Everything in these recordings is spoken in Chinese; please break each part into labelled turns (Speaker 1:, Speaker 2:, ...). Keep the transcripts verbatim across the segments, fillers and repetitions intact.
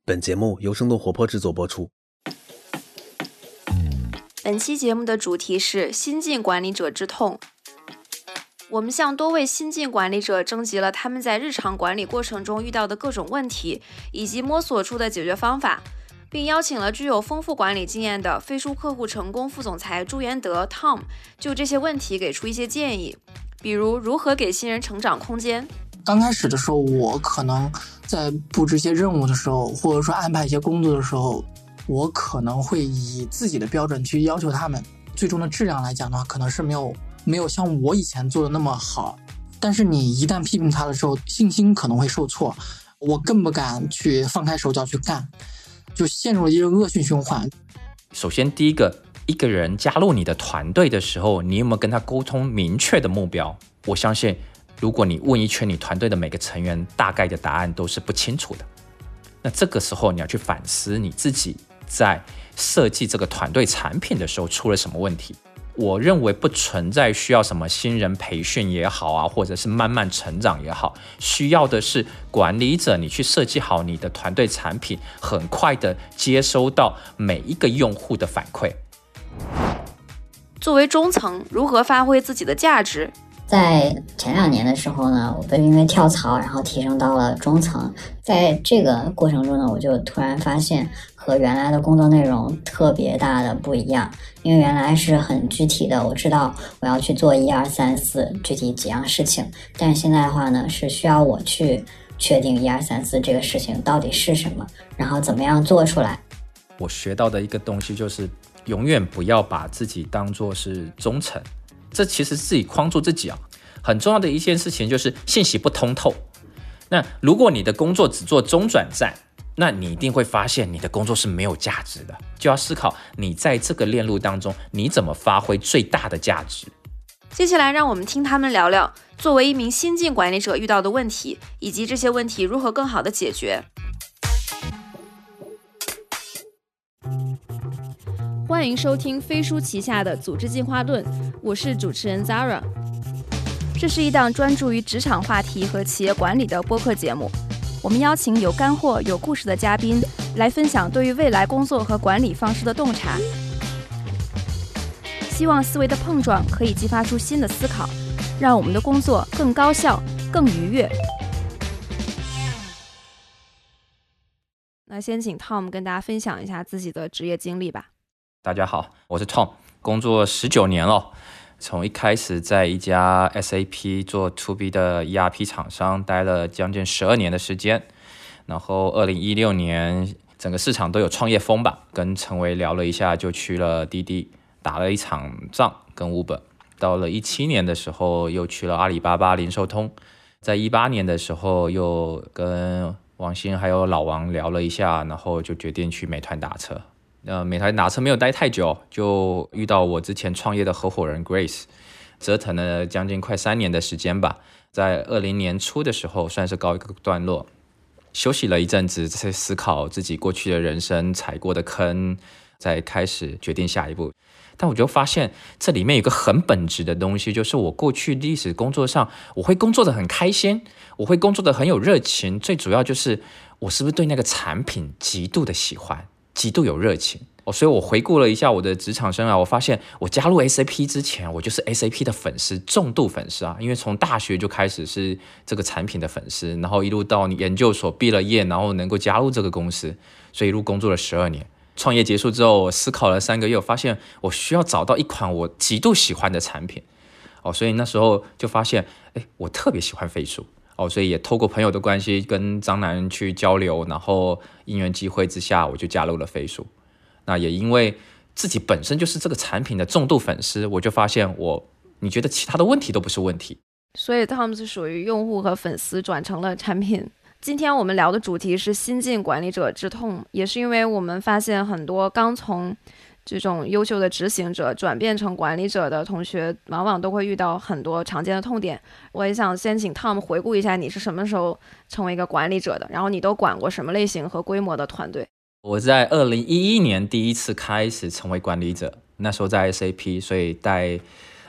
Speaker 1: 本节目由生动活泼制作播出。
Speaker 2: 本期节目的主题是新晋管理者之痛。我们向多位新晋管理者征集了他们在日常管理过程中遇到的各种问题，以及摸索出的解决方法，并邀请了具有丰富管理经验的飞书客户成功副总裁朱元德 Tom 就这些问题给出一些建议，比如如何给新人成长空间。
Speaker 3: 刚开始的时候，我可能在布置一些任务的时候，或者说安排一些工作的时候，我可能会以自己的标准去要求他们，最终的质量来讲的话，可能是没有没有像我以前做的那么好。但是你一旦批评他的时候，信心可能会受挫，我更不敢去放开手脚去干，就陷入了一个恶性循环。
Speaker 4: 首先第一个，一个人加入你的团队的时候，你有没有跟他沟通明确的目标？我相信如果你问一圈你团队的每个成员，大概的答案都是不清楚的。那这个时候你要去反思你自己在设计这个团队产品的时候出了什么问题。我认为不存在需要什么新人培训也好啊，或者是慢慢成长也好，需要的是管理者你去设计好你的团队产品，很快的接收到每一个用户的反馈。
Speaker 2: 作为中层，如何发挥自己的价值？
Speaker 5: 在前两年的时候呢，我因为跳槽然后提升到了中层，在这个过程中呢，我就突然发现和原来的工作内容特别大的不一样。因为原来是很具体的，我知道我要去做一二三四具体几样事情，但是现在的话呢，是需要我去确定一二三四这个事情到底是什么，然后怎么样做出来。
Speaker 4: 我学到的一个东西就是永远不要把自己当作是中层，这其实是自己框住自己啊。很重要的一件事情就是信息不通透。那如果你的工作只做中转站，那你一定会发现你的工作是没有价值的，就要思考你在这个链路当中你怎么发挥最大的价值。
Speaker 2: 接下来让我们听他们聊聊作为一名新晋管理者遇到的问题，以及这些问题如何更好的解决。欢迎收听飞书旗下的组织进化论，我是主持人 Zara。 这是一档专注于职场话题和企业管理的播客节目，我们邀请有干货有故事的嘉宾来分享对于未来工作和管理方式的洞察，希望思维的碰撞可以激发出新的思考，让我们的工作更高效更愉悦。那先请 Tom 跟大家分享一下自己的职业经历吧。
Speaker 4: 大家好，我是 Tom， 工作十九年了，从一开始在一家 S A P 做 to B 的 E R P 厂商待了将近十二年的时间，然后二零一六年整个市场都有创业风吧，跟陈维聊了一下就去了滴滴，打了一场仗跟 Uber。 到了一七年的时候又去了阿里巴巴零售通，在一八年的时候又跟王鑫还有老王聊了一下，然后就决定去美团打车。呃，美团打车没有待太久，就遇到我之前创业的合伙人 Grace， 折腾了将近快三年的时间吧。在二零年初的时候算是告一个段落，休息了一阵子，在思考自己过去的人生踩过的坑，再开始决定下一步。但我就发现这里面有个很本质的东西，就是我过去历史工作上我会工作的很开心，我会工作的很有热情，最主要就是我是不是对那个产品极度的喜欢，极度有热情。所以我回顾了一下我的职场生涯，我发现我加入 S A P 之前，我就是 S A P 的粉丝，重度粉丝啊！因为从大学就开始是这个产品的粉丝，然后一路到研究所毕了业，然后能够加入这个公司，所以一路工作了十二年。创业结束之后，我思考了三个月，我发现我需要找到一款我极度喜欢的产品。哦，所以那时候就发现，哎，我特别喜欢飞书。哦，所以也透过朋友的关系跟张楠去交流，然后因缘机会之下，我就加入了飞书。那也因为自己本身就是这个产品的重度粉丝，我就发现我，你觉得其他的问题都不是问题。
Speaker 2: 所以他们是属于用户和粉丝转成了产品。今天我们聊的主题是新晋管理者之痛，也是因为我们发现很多刚从这种优秀的执行者转变成管理者的同学，往往都会遇到很多常见的痛点。我也想先请 Tom 回顾一下你是什么时候成为一个管理者的，然后你都管过什么类型和规模的团队。
Speaker 4: 我在二零一一年第一次开始成为管理者，那时候在 S A P， 所以带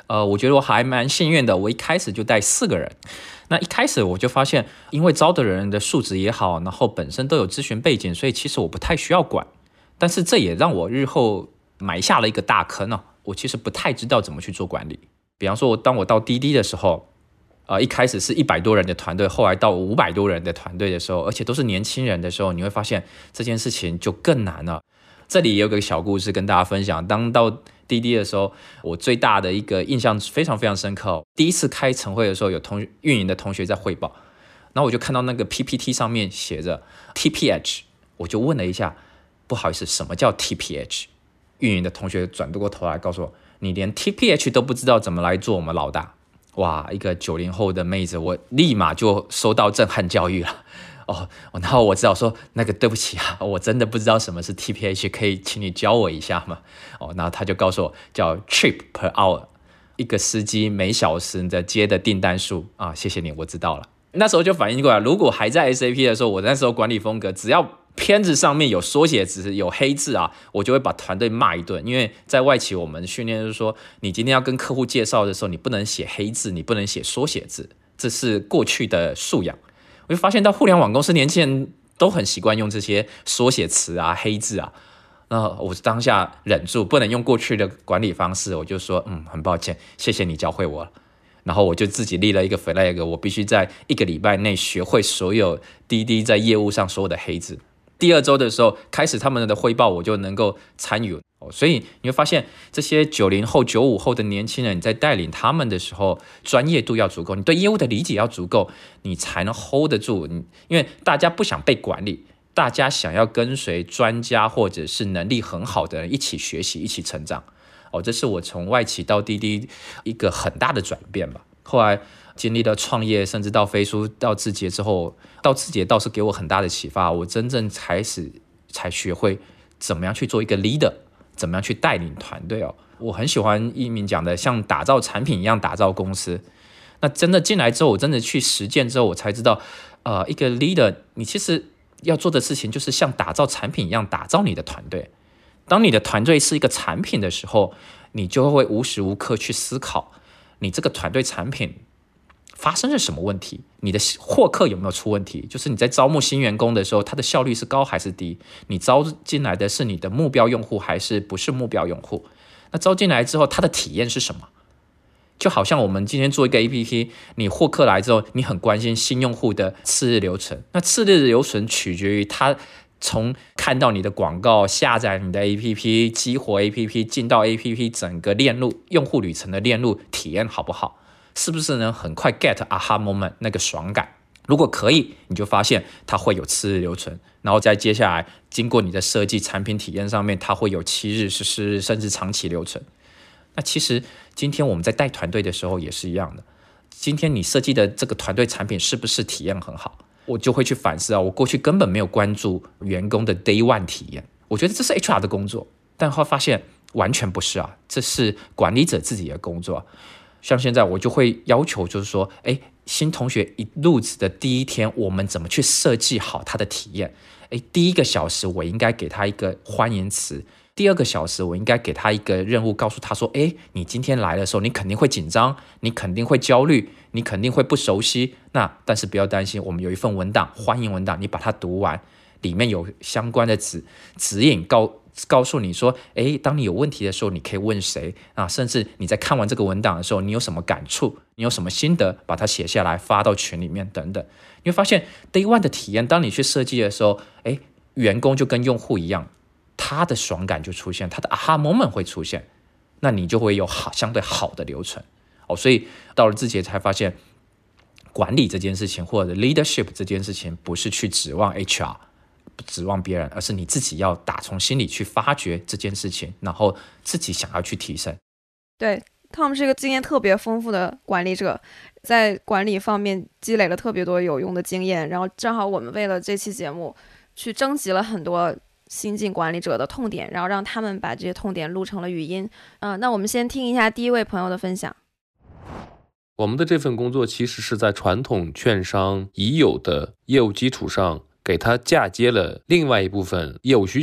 Speaker 4: 呃，我觉得我还蛮幸运的，我一开始就带四个人。那一开始我就发现，因为招的人的素质也好，然后本身都有咨询背景，所以其实我不太需要管。但是这也让我日后埋下了一个大坑呢、啊。我其实不太知道怎么去做管理。比方说，当我到滴滴的时候，呃，一开始是一百多人的团队，后来到五百多人的团队的时候，而且都是年轻人的时候，你会发现这件事情就更难了。这里也有个小故事跟大家分享。当到滴滴的时候，我最大的一个印象非常非常深刻、哦。第一次开晨会的时候，有同运营的同学在汇报，然后我就看到那个 P P T 上面写着 T P H， 我就问了一下，不好意思，什么叫 T P H？ 运营的同学转过头来告诉我，你连 T P H 都不知道怎么来做我们老大。哇，一个九零后的妹子，我立马就收到震撼教育了。哦，然后我只好说，那个对不起啊，我真的不知道什么是 T P H， 可以请你教我一下吗？哦，然后他就告诉我叫 trip per hour， 一个司机每小时的接的订单数啊，谢谢你，我知道了。那时候就反应过来，如果还在 S A P 的时候，我那时候管理风格，只要片子上面有缩写字有黑字啊，我就会把团队骂一顿。因为在外企我们训练就是说，你今天要跟客户介绍的时候，你不能写黑字，你不能写缩写字，这是过去的素养。我就发现到互联网公司年轻人都很习惯用这些缩写词啊、黑字啊。那我当下忍住不能用过去的管理方式，我就说嗯，很抱歉，谢谢你教会我了。然后我就自己立了一个 flag， 我必须在一个礼拜内学会所有滴滴在业务上所有的黑字。第二周的时候开始他们的汇报，我就能够参与。所以你会发现这些九零后九五后的年轻人，你在带领他们的时候专业度要足够，你对业务的理解要足够，你才能 hold 得住。因为大家不想被管理，大家想要跟随专家或者是能力很好的人一起学习一起成长。哦，这是我从外企到滴滴一个很大的转变吧。后来经历了创业，甚至到飞书到字节之后，到字节倒是给我很大的启发，我真正开始才学会怎么样去做一个 leader， 怎么样去带领团队哦。我很喜欢一鸣讲的像打造产品一样打造公司。那真的进来之后，我真的去实践之后，我才知道呃，一个 leader 你其实要做的事情就是像打造产品一样打造你的团队。当你的团队是一个产品的时候，你就会无时无刻去思考你这个团队产品发生了什么问题，你的获客有没有出问题，就是你在招募新员工的时候，他的效率是高还是低，你招进来的是你的目标用户还是不是目标用户，那招进来之后他的体验是什么。就好像我们今天做一个 A P P， 你获客来之后，你很关心新用户的次日流程，那次日流程取决于他从看到你的广告，下载你的 A P P， 激活 A P P， 进到 A P P 整个链路用户旅程的链路体验好不好，是不是能很快 get aha moment 那个爽感。如果可以，你就发现它会有次日流程，然后再接下来经过你的设计产品体验上面，它会有七日十四日甚至长期流程。那其实今天我们在带团队的时候也是一样的，今天你设计的这个团队产品是不是体验很好，我就会去反思啊，我过去根本没有关注员工的 day one 体验，我觉得这是 H R 的工作，但后来发现完全不是啊，这是管理者自己的工作。像现在我就会要求就是说，诶，新同学一入职的第一天，我们怎么去设计好他的体验。诶，第一个小时我应该给他一个欢迎词，第二个小时我应该给他一个任务，告诉他说，诶，你今天来的时候你肯定会紧张，你肯定会焦虑，你肯定会不熟悉，那但是不要担心，我们有一份文档，欢迎文档，你把它读完，里面有相关的指指引告告诉你说，诶，当你有问题的时候你可以问谁啊？甚至你在看完这个文档的时候，你有什么感触，你有什么心得，把它写下来发到群里面等等。你会发现 day one 的体验，当你去设计的时候，诶，员工就跟用户一样，他的爽感就出现，他的 aha moment 会出现，那你就会有好相对好的流程。哦，所以到了字节才发现，管理这件事情或者 leadership 这件事情，不是去指望 H R， 不指望别人，而是你自己要打从心里去发掘这件事情，然后自己想要去提升。
Speaker 2: 对，Tom 是一个经验特别丰富的管理者，在管理方面积累了特别多有用的经验，然后正好我们为了这期节目去征集了很多新进管理者的痛点，然后让他们把这些痛点录成了语音。嗯、呃，那我们先听一下第一位朋友的分享。
Speaker 6: 我们的这份工作其实是在传统券商已有的业务基础上，给它嫁接了另外一部分业务需求。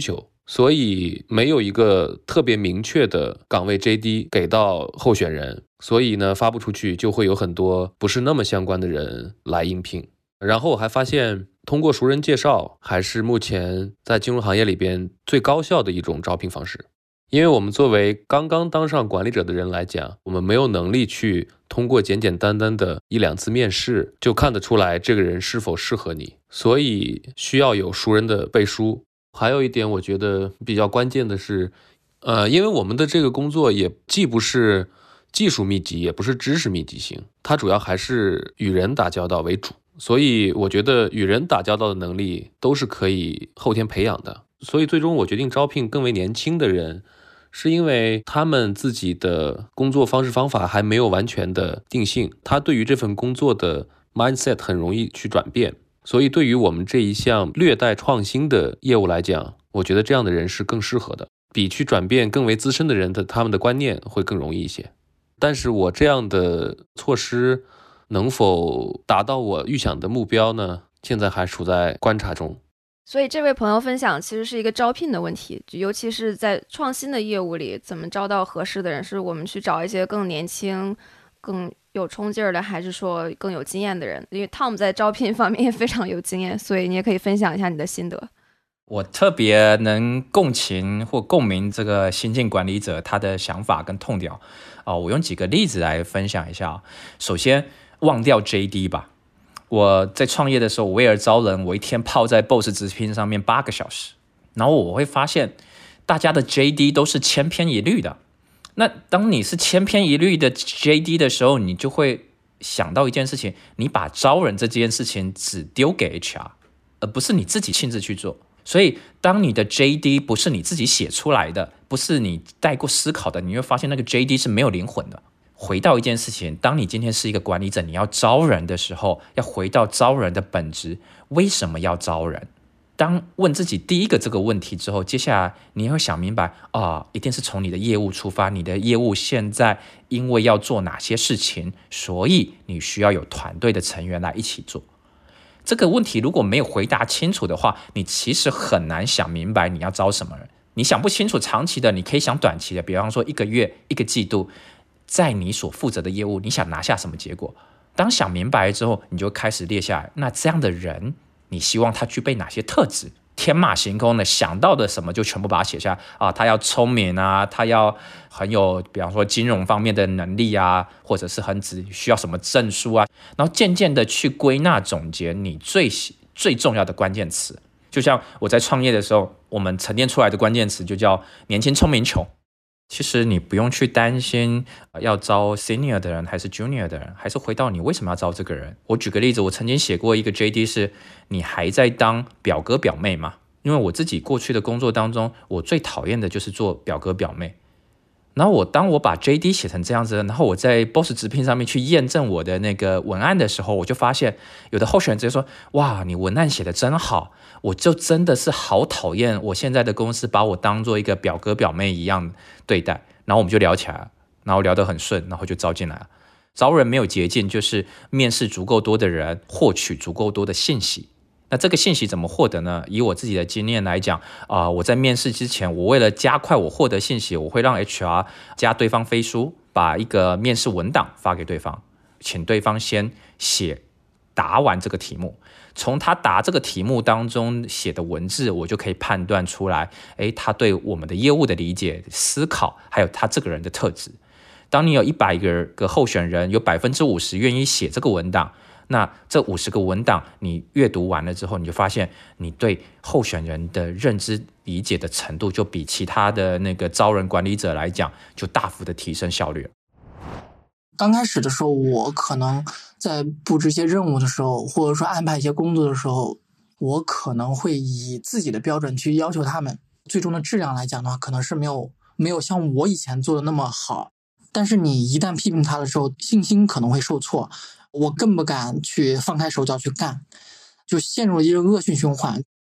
Speaker 6: 所以没有一个特别明确的岗位 J D 给到候选人，所以呢发布出去就会有很多不是那么相关的人来应聘。然后我还发现通过熟人介绍还是目前在金融行业里边最高效的一种招聘方式。因为我们作为刚刚当上管理者的人来讲，我们没有能力去通过简简单单的一两次面试就看得出来这个人是否适合你，所以需要有熟人的背书。还有一点我觉得比较关键的是，呃，因为我们的这个工作也既不是技术密集，也不是知识密集型，它主要还是与人打交道为主，所以我觉得与人打交道的能力都是可以后天培养的。所以最终我决定招聘更为年轻的人，是因为他们自己的工作方式方法还没有完全的定性，他对于这份工作的 mindset 很容易去转变，所以对于我们这一项略带创新的业务来讲，我觉得这样的人是更适合的，比去转变更为资深的人的他们的观念会更容易一些。但是我这样的措施能否达到我预想的目标呢？现在还处在观察中。
Speaker 2: 所以这位朋友分享其实是一个招聘的问题，尤其是在创新的业务里，怎么招到合适的人？是我们去找一些更年轻、更有冲劲儿的，还是说更有经验的人？因为 Tom 在招聘方面也非常有经验，所以你也可以分享一下你的心得。
Speaker 4: 我特别能共情或共鸣这个新进管理者他的想法跟痛调、哦、我用几个例子来分享一下。首先忘掉 J D 吧，我在创业的时候，我为了招人，我一天泡在 Boss 直聘上面八个小时，然后我会发现大家的 J D 都是千篇一律的。那当你是千篇一律的 J D 的时候，你就会想到一件事情，你把招人这件事情只丢给 H R， 而不是你自己亲自去做。所以当你的 J D 不是你自己写出来的，不是你带过思考的，你会发现那个 J D 是没有灵魂的。回到一件事情，当你今天是一个管理者，你要招人的时候，要回到招人的本质，为什么要招人？当问自己第一个这个问题之后，接下来你会想明白啊，一定是从你的业务出发，你的业务现在因为要做哪些事情，所以你需要有团队的成员来一起做。这个问题如果没有回答清楚的话，你其实很难想明白你要招什么人。你想不清楚长期的，你可以想短期的，比方说一个月、一个季度，在你所负责的业务，你想拿下什么结果？当想明白之后，你就开始列下来，那这样的人，你希望他具备哪些特质？天马行空的想到的什么就全部把它写下啊，他要聪明啊，他要很有比方说金融方面的能力啊，或者是很只需要什么证书啊，然后渐渐的去归纳总结你最最重要的关键词。就像我在创业的时候，我们沉淀出来的关键词就叫年轻、聪明、穷。其实你不用去担心要招 senior 的人还是 junior 的人，还是回到你为什么要招这个人。我举个例子，我曾经写过一个 J D 是你还在当表哥表妹吗？因为我自己过去的工作当中，我最讨厌的就是做表哥表妹。然后我当我把 J D 写成这样子，然后我在 Boss 直聘上面去验证我的那个文案的时候，我就发现有的候选人直接说，哇，你文案写得真好，我就真的是好讨厌我现在的公司把我当做一个表哥表妹一样对待。然后我们就聊起来了，然后聊得很顺，然后就招进来了。招人没有捷径，就是面试足够多的人，获取足够多的信息。那这个信息怎么获得呢？以我自己的经验来讲、呃、我在面试之前，我为了加快我获得信息，我会让 H R 加对方飞书，把一个面试文档发给对方，请对方先写答完这个题目，从他答这个题目当中写的文字，我就可以判断出来，诶，他对我们的业务的理解、思考，还有他这个人的特质。当你有一百个个候选人，有 百分之五十 愿意写这个文档，那这五十个文档你阅读完了之后，你就发现你对候选人的认知理解的程度就比其他的那个招人管理者来讲就大幅的提升效率了。
Speaker 3: 刚开始的时候，我可能在布置一些任务的时候，或者说安排一些工作的时候，我可能会以自己的标准去要求他们，最终的质量来讲的话，可能是没有没有像我以前做的那么好。但是你一旦批评他的时候，信心可能会受挫，我更不敢去放开手脚去干，就陷入了一个恶性循环。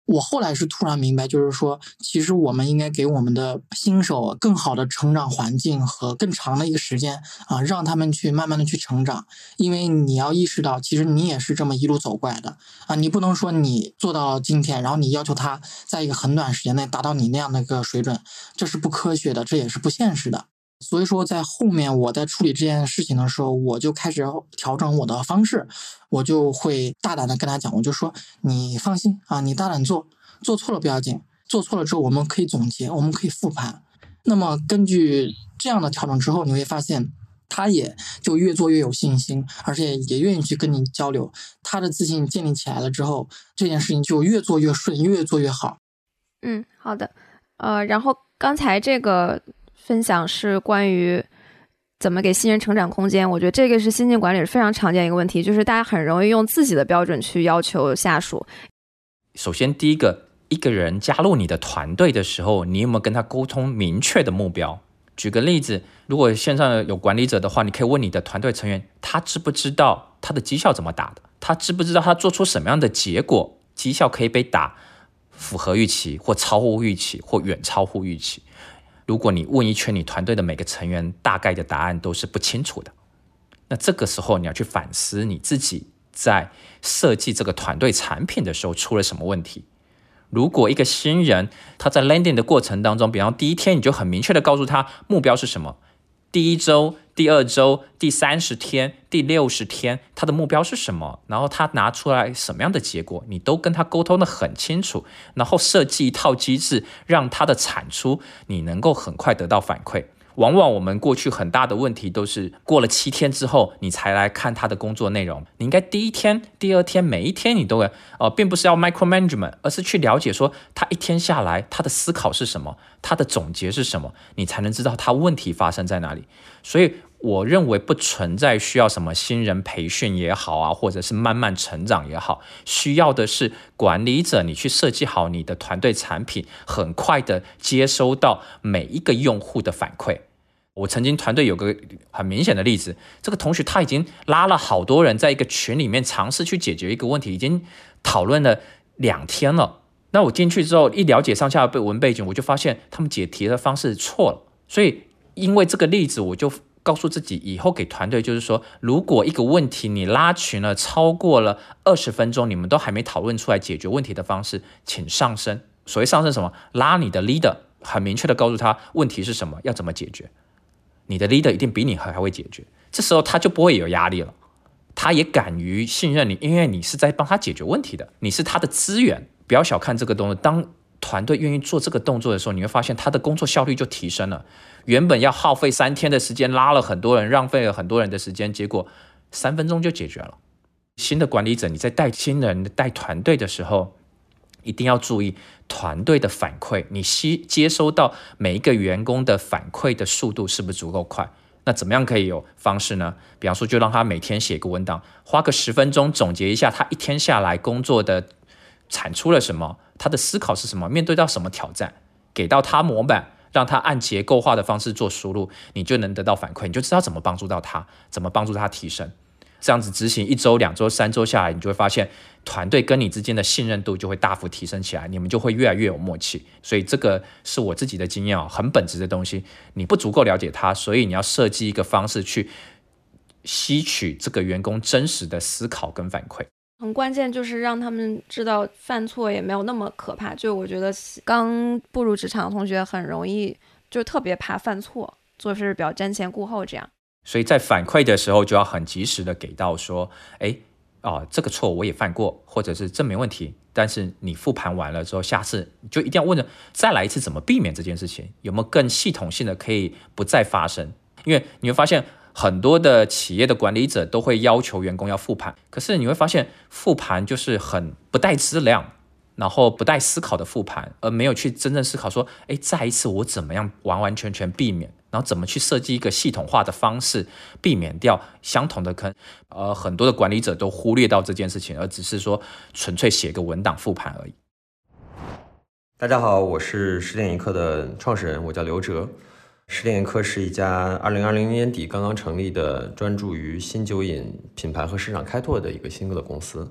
Speaker 3: 我后来是突然明白，就是说，其实我们应该给我们的新手更好的成长环境和更长的一个时间啊，让他们去慢慢的去成长。因为你要意识到，其实你也是这么一路走过来的啊，你不能说你做到今天，然后你要求他在一个很短时间内达到你那样的一个水准，这是不科学的，这也是不现实的。所以说在后面我在处理这件事情的时候，我就开始调整我的方式，我就会大胆的跟他讲，我就说你放心啊，你大胆做，做错了不要紧，做错了之后我们可以总结，我们可以复盘。那么根据这样的调整之后，你会发现他也就越做越有信心，而且也愿意去跟你交流，他的自信建立起来了之后，这件事情就越做越顺，越做越好。
Speaker 2: 嗯，好的。呃，然后刚才这个分享是关于怎么给新人成长空间，我觉得这个是新进管理是非常常见一个问题，就是大家很容易用自己的标准去要求下属。
Speaker 4: 首先第一个，一个人加入你的团队的时候，你有没有跟他沟通明确的目标？举个例子，如果线上有管理者的话，你可以问你的团队成员，他知不知道他的绩效怎么打的？他知不知道他做出什么样的结果，绩效可以被打符合预期或超乎预期或远超乎预期？如果你问一圈你团队的每个成员，大概的答案都是不清楚的，那这个时候你要去反思你自己在设计这个团队产品的时候出了什么问题。如果一个新人他在 landing 的过程当中，比方第一天你就很明确的告诉他目标是什么，第一周、第二周、第三十天、第六十天他的目标是什么，然后他拿出来什么样的结果，你都跟他沟通的很清楚，然后设计一套机制，让他的产出你能够很快得到反馈。往往我们过去很大的问题都是过了七天之后你才来看他的工作内容，你应该第一天第二天每一天你都要、呃、并不是要 micromanagement， 而是去了解说他一天下来他的思考是什么，他的总结是什么，你才能知道他问题发生在哪里。所以我认为不存在需要什么新人培训也好啊，或者是慢慢成长也好，需要的是管理者你去设计好你的团队产品，很快的接收到每一个用户的反馈。我曾经团队有个很明显的例子，这个同学他已经拉了好多人在一个群里面尝试去解决一个问题，已经讨论了两天了。那我进去之后一了解上下的文背景，我就发现他们解题的方式错了。所以因为这个例子，我就告诉自己以后给团队就是说，如果一个问题你拉群了超过了二十分钟，你们都还没讨论出来解决问题的方式，请上升。所谓上升什么？拉你的 leader， 很明确的告诉他问题是什么，要怎么解决。你的 leader 一定比你还会解决，这时候他就不会有压力了，他也敢于信任你，因为你是在帮他解决问题的，你是他的资源。不要小看这个动作，当团队愿意做这个动作的时候，你会发现他的工作效率就提升了。原本要耗费三天的时间，拉了很多人，浪费了很多人的时间，结果三分钟就解决了。新的管理者，你在带新人、带团队的时候，一定要注意团队的反馈，你接收到每一个员工的反馈的速度是不是足够快？那怎么样可以有方式呢？比方说就让他每天写一个文档，花个十分钟总结一下他一天下来工作的产出了什么，他的思考是什么，面对到什么挑战，给到他模板，让他按结构化的方式做输入，你就能得到反馈，你就知道怎么帮助到他，怎么帮助他提升。这样子执行一周、两周、三周下来，你就会发现团队跟你之间的信任度就会大幅提升起来，你们就会越来越有默契。所以这个是我自己的经验、哦、很本质的东西，你不足够了解他，所以你要设计一个方式去吸取这个员工真实的思考跟反馈。
Speaker 2: 很关键就是让他们知道犯错也没有那么可怕，就我觉得刚步入职场的同学很容易就特别怕犯错，做事比较瞻前顾后这样。
Speaker 4: 所以在反馈的时候就要很及时的给到说，哎，哦，这个错我也犯过，或者是这没问题，但是你复盘完了之后，下次就一定要问着再来一次怎么避免这件事情，有没有更系统性的可以不再发生。因为你会发现很多的企业的管理者都会要求员工要复盘，可是你会发现复盘就是很不带质量，然后不带思考的复盘，而没有去真正思考说，哎，再一次我怎么样完完全全避免，然后怎么去设计一个系统化的方式，避免掉相同的坑。呃，很多的管理者都忽略到这件事情，而只是说纯粹写个文档复盘而已。
Speaker 7: 大家好，我是十点一刻的创始人，我叫刘哲。十点一刻是一家二零二零年底刚刚成立的，专注于新酒饮品牌和市场开拓的一个新的公司。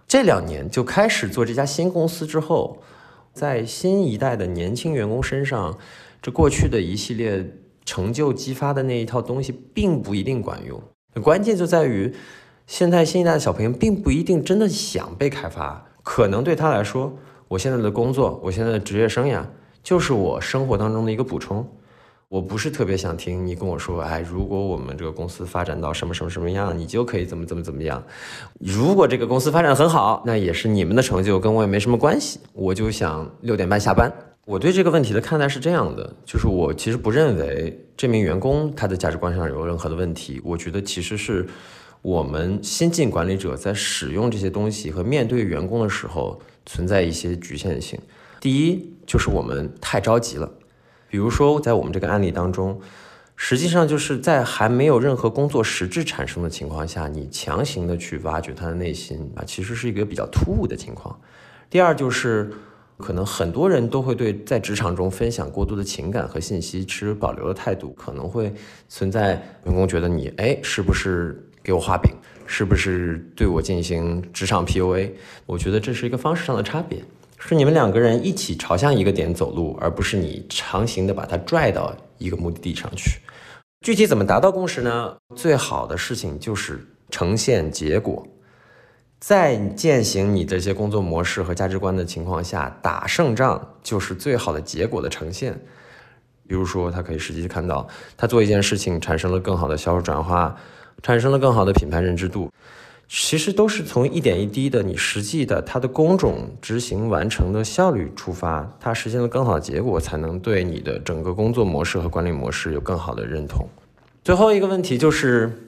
Speaker 7: 这两年就开始做这家新公司之后，在新一代的年轻员工身上，这过去的一系列成就激发的那一套东西并不一定管用。关键就在于现在新一代的小朋友并不一定真的想被开发，可能对他来说，我现在的工作，我现在的职业生涯就是我生活当中的一个补充。我不是特别想听你跟我说，哎，如果我们这个公司发展到什么什么什么样，你就可以怎么怎么怎么样。如果这个公司发展很好，那也是你们的成就，跟我也没什么关系。我就想六点半下班。我对这个问题的看待是这样的，就是我其实不认为这名员工他的价值观上有任何的问题。我觉得其实是我们新进管理者在使用这些东西和面对员工的时候存在一些局限性。第一，就是我们太着急了。比如说在我们这个案例当中，实际上就是在还没有任何工作实质产生的情况下，你强行的去挖掘他的内心啊，其实是一个比较突兀的情况。第二，就是可能很多人都会对在职场中分享过多的情感和信息持保留的态度，可能会存在员工觉得你哎是不是给我画饼，是不是对我进行职场 P U A。 我觉得这是一个方式上的差别，是你们两个人一起朝向一个点走路，而不是你强行的把它拽到一个目的地上去。具体怎么达到共识呢？最好的事情就是呈现结果。在践行你这些工作模式和价值观的情况下，打胜仗就是最好的结果的呈现。比如说他可以实际看到他做一件事情产生了更好的销售转化，产生了更好的品牌认知度，其实都是从一点一滴的你实际的它的工种执行完成的效率出发，它实现了更好的结果，才能对你的整个工作模式和管理模式有更好的认同。最后一个问题就是，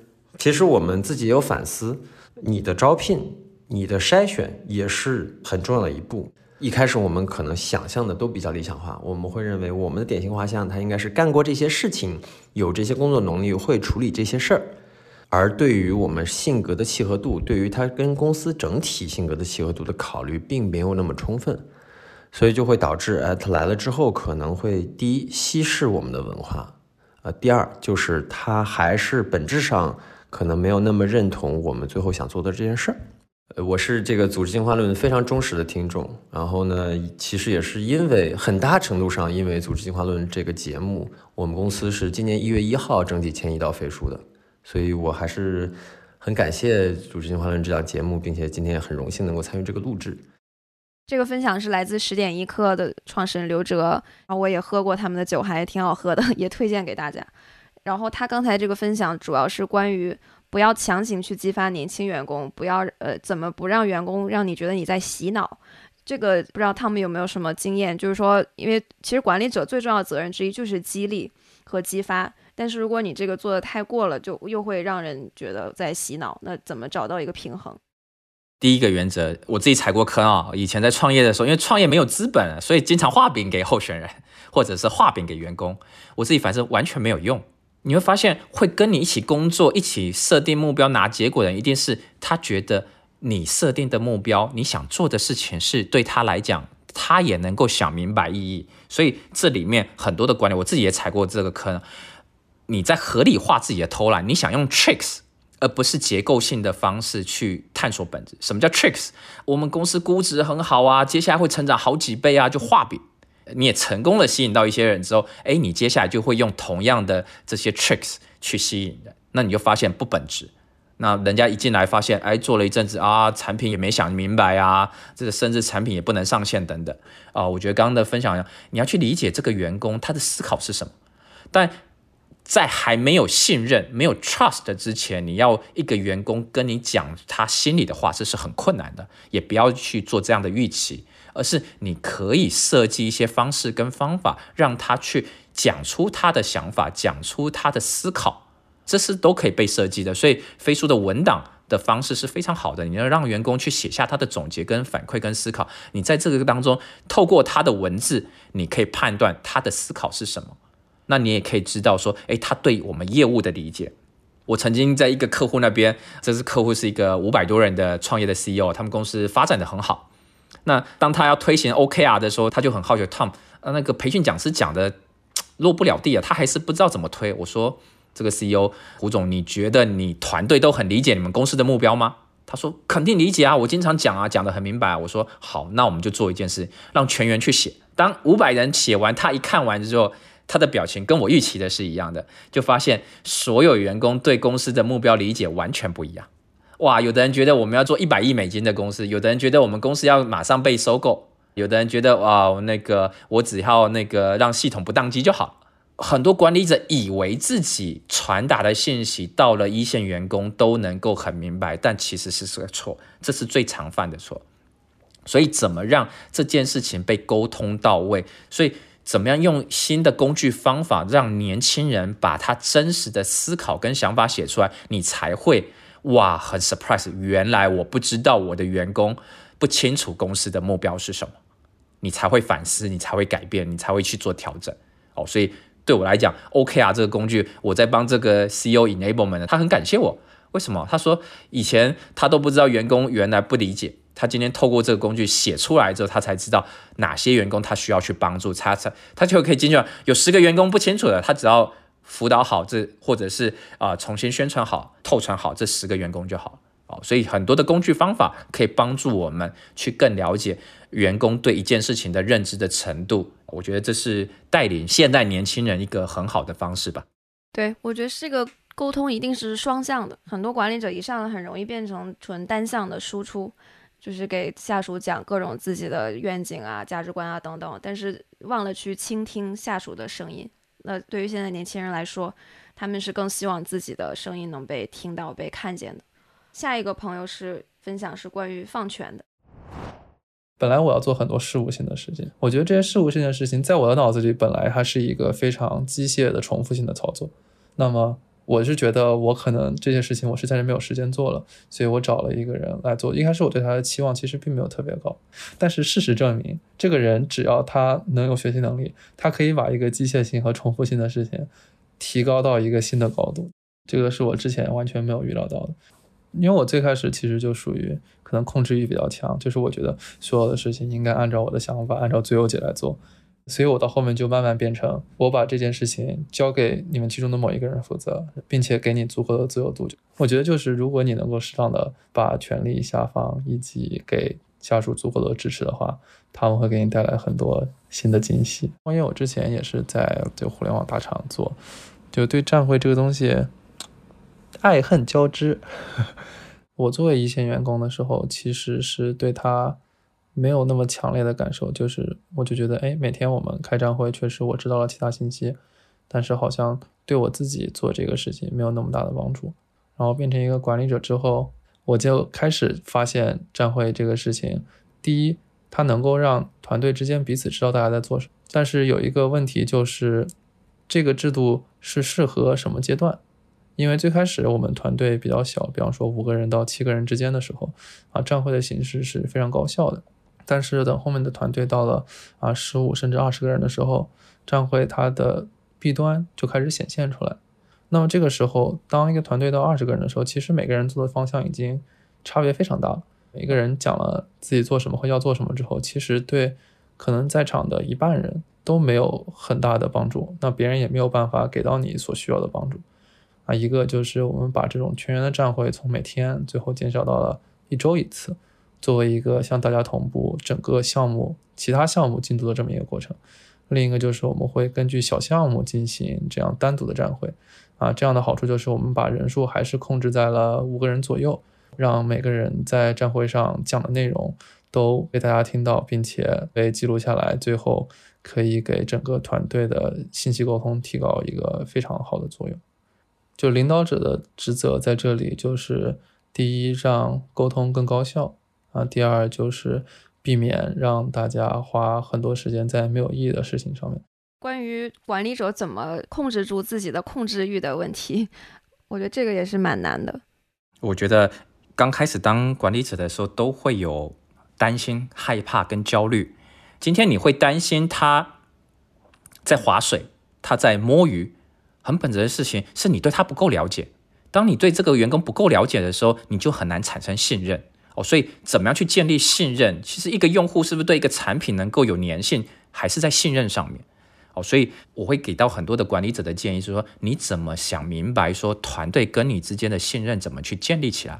Speaker 7: 其实我们自己也有反思，你的招聘你的筛选也是很重要的一步。一开始我们可能想象的都比较理想化，我们会认为我们的典型画像他应该是干过这些事情，有这些工作能力，会处理这些事儿。而对于我们性格的契合度，对于他跟公司整体性格的契合度的考虑并没有那么充分，所以就会导致哎，他来了之后可能会第一稀释我们的文化，呃，第二就是他还是本质上可能没有那么认同我们最后想做的这件事儿。呃，我是这个组织进化论非常忠实的听众，然后呢，其实也是因为很大程度上因为组织进化论这个节目，我们公司是今年一月一号整体迁移到飞书的，所以我还是很感谢组织进化论这档节目，并且今天也很荣幸能够参与这个录制。
Speaker 2: 这个分享是来自十点一刻的创始人刘哲，然后我也喝过他们的酒，还挺好喝的，也推荐给大家。然后他刚才这个分享主要是关于不要强行去激发年轻员工，不要呃怎么不让员工让你觉得你在洗脑。这个不知道他们有没有什么经验，就是说因为其实管理者最重要的责任之一就是激励和激发，但是如果你这个做的太过了，就又会让人觉得在洗脑，那怎么找到一个平衡？
Speaker 4: 第一个原则，我自己踩过坑啊。以前在创业的时候，因为创业没有资本，所以经常画饼给候选人，或者是画饼给员工。我自己反正完全没有用。你会发现，会跟你一起工作、一起设定目标、拿结果的人，一定是他觉得你设定的目标、你想做的事情是对他来讲，他也能够想明白意义。所以这里面很多的观点，我自己也踩过这个坑。你在合理化自己的偷懒，你想用 tricks。而不是结构性的方式去探索本质。什么叫 tricks？ 我们公司估值很好啊，接下来会成长好几倍啊，就画饼。你也成功的吸引到一些人之后，哎，你接下来就会用同样的这些 tricks 去吸引人，那你就发现不本质。那人家一进来发现，哎，做了一阵子啊，产品也没想明白啊，这个甚至产品也不能上线等等啊。我觉得刚刚的分享，你要去理解这个员工他的思考是什么，但在还没有信任、没有 trust 之前，你要一个员工跟你讲他心里的话，这是很困难的，也不要去做这样的预期，而是你可以设计一些方式跟方法，让他去讲出他的想法，讲出他的思考，这是都可以被设计的。所以飞书的文档的方式是非常好的，你要让员工去写下他的总结跟反馈跟思考，你在这个当中透过他的文字，你可以判断他的思考是什么。那你也可以知道说，诶，他对我们业务的理解。我曾经在一个客户那边，这是客户是一个五百多人的创业的 C E O， 他们公司发展的很好。那当他要推行 O K R 的时候，他就很好奇 Tom， 那个培训讲师讲的落不了地啊，他还是不知道怎么推。我说这个 C E O 胡总，你觉得你团队都很理解你们公司的目标吗？ 他说肯定理解啊，我经常讲啊，讲得很明白啊。我说好，那我们就做一件事，让全员去写。当五百人写完，他一看完之后，他的表情跟我预期的是一样的，就发现所有员工对公司的目标理解完全不一样。哇，有的人觉得我们要做一百亿美金的公司，有的人觉得我们公司要马上被收购，有的人觉得哇，那个我只要那个让系统不宕机就好。很多管理者以为自己传达的信息到了一线员工都能够很明白，但其实是个错，这是最常犯的错。所以怎么让这件事情被沟通到位？所以怎么样用新的工具方法让年轻人把他真实的思考跟想法写出来，你才会哇很 surprise， 原来我不知道我的员工不清楚公司的目标是什么，你才会反思，你才会改变，你才会去做调整。哦，所以对我来讲 O K R 这个工具，我在帮这个 C E O enablement， 他很感谢我。为什么？他说以前他都不知道员工原来不理解，他今天透过这个工具写出来之后，他才知道哪些员工他需要去帮助，他才他就可以进去。有十个员工不清楚的，他只要辅导好这，或者是啊、呃、重新宣传好、透传好这十个员工就好。哦，所以很多的工具方法可以帮助我们去更了解员工对一件事情的认知的程度。我觉得这是带领现代年轻人一个很好的方式吧。
Speaker 2: 对，我觉得这个沟通一定是双向的，很多管理者一上来很容易变成纯单向的输出，就是给下属讲各种自己的愿景啊、价值观啊等等，但是忘了去倾听下属的声音。那对于现在年轻人来说，他们是更希望自己的声音能被听到、被看见的。下一个朋友是分享是关于放权的。
Speaker 8: 本来我要做很多事务性的事情，我觉得这些事务性的事情在我的脑子里本来它是一个非常机械的重复性的操作，那么我是觉得我可能这些事情我实在是没有时间做了，所以我找了一个人来做。一开始我对他的期望其实并没有特别高，但是事实证明这个人只要他能有学习能力，他可以把一个机械性和重复性的事情提高到一个新的高度，这个是我之前完全没有预料到的。因为我最开始其实就属于可能控制欲比较强，就是我觉得所有的事情应该按照我的想法，按照最优解来做，所以我到后面就慢慢变成我把这件事情交给你们其中的某一个人负责，并且给你足够的自由度。我觉得就是如果你能够适当的把权力下放以及给下属足够的支持的话，他们会给你带来很多新的惊喜。因为我之前也是在就互联网大厂做，就对站会这个东西爱恨交织。我作为一线员工的时候，其实是对他没有那么强烈的感受，就是我就觉得哎，每天我们开站会确实我知道了其他信息，但是好像对我自己做这个事情没有那么大的帮助。然后变成一个管理者之后，我就开始发现站会这个事情，第一它能够让团队之间彼此知道大家在做什么，但是有一个问题就是这个制度是适合什么阶段。因为最开始我们团队比较小，比方说五个人到七个人之间的时候啊，站会的形式是非常高效的。但是等后面的团队到了啊十五甚至二十个人的时候，站会它的弊端就开始显现出来。那么这个时候，当一个团队到二十个人的时候，其实每个人做的方向已经差别非常大了。每个人讲了自己做什么和要做什么之后，其实对可能在场的一半人都没有很大的帮助，那别人也没有办法给到你所需要的帮助。啊，一个就是我们把这种全员的站会从每天最后减少到了一周一次，作为一个向大家同步整个项目其他项目进度的这么一个过程。另一个就是我们会根据小项目进行这样单独的站会，啊，这样的好处就是我们把人数还是控制在了五个人左右，让每个人在站会上讲的内容都被大家听到，并且被记录下来，最后可以给整个团队的信息沟通提高一个非常好的作用。就领导者的职责在这里就是第一让沟通更高效啊，第二就是避免让大家花很多时间在没有意义的事情上面。
Speaker 2: 关于管理者怎么控制住自己的控制欲的问题，我觉得这个也是蛮难的。
Speaker 4: 我觉得刚开始当管理者的时候都会有担心、害怕跟焦虑。今天你会担心他在划水，他在摸鱼，很本质的事情是你对他不够了解。当你对这个员工不够了解的时候，你就很难产生信任。哦，所以怎么样去建立信任？其实一个用户是不是对一个产品能够有粘性，还是在信任上面。哦，所以我会给到很多的管理者的建议是说，你怎么想明白说团队跟你之间的信任怎么去建立起来。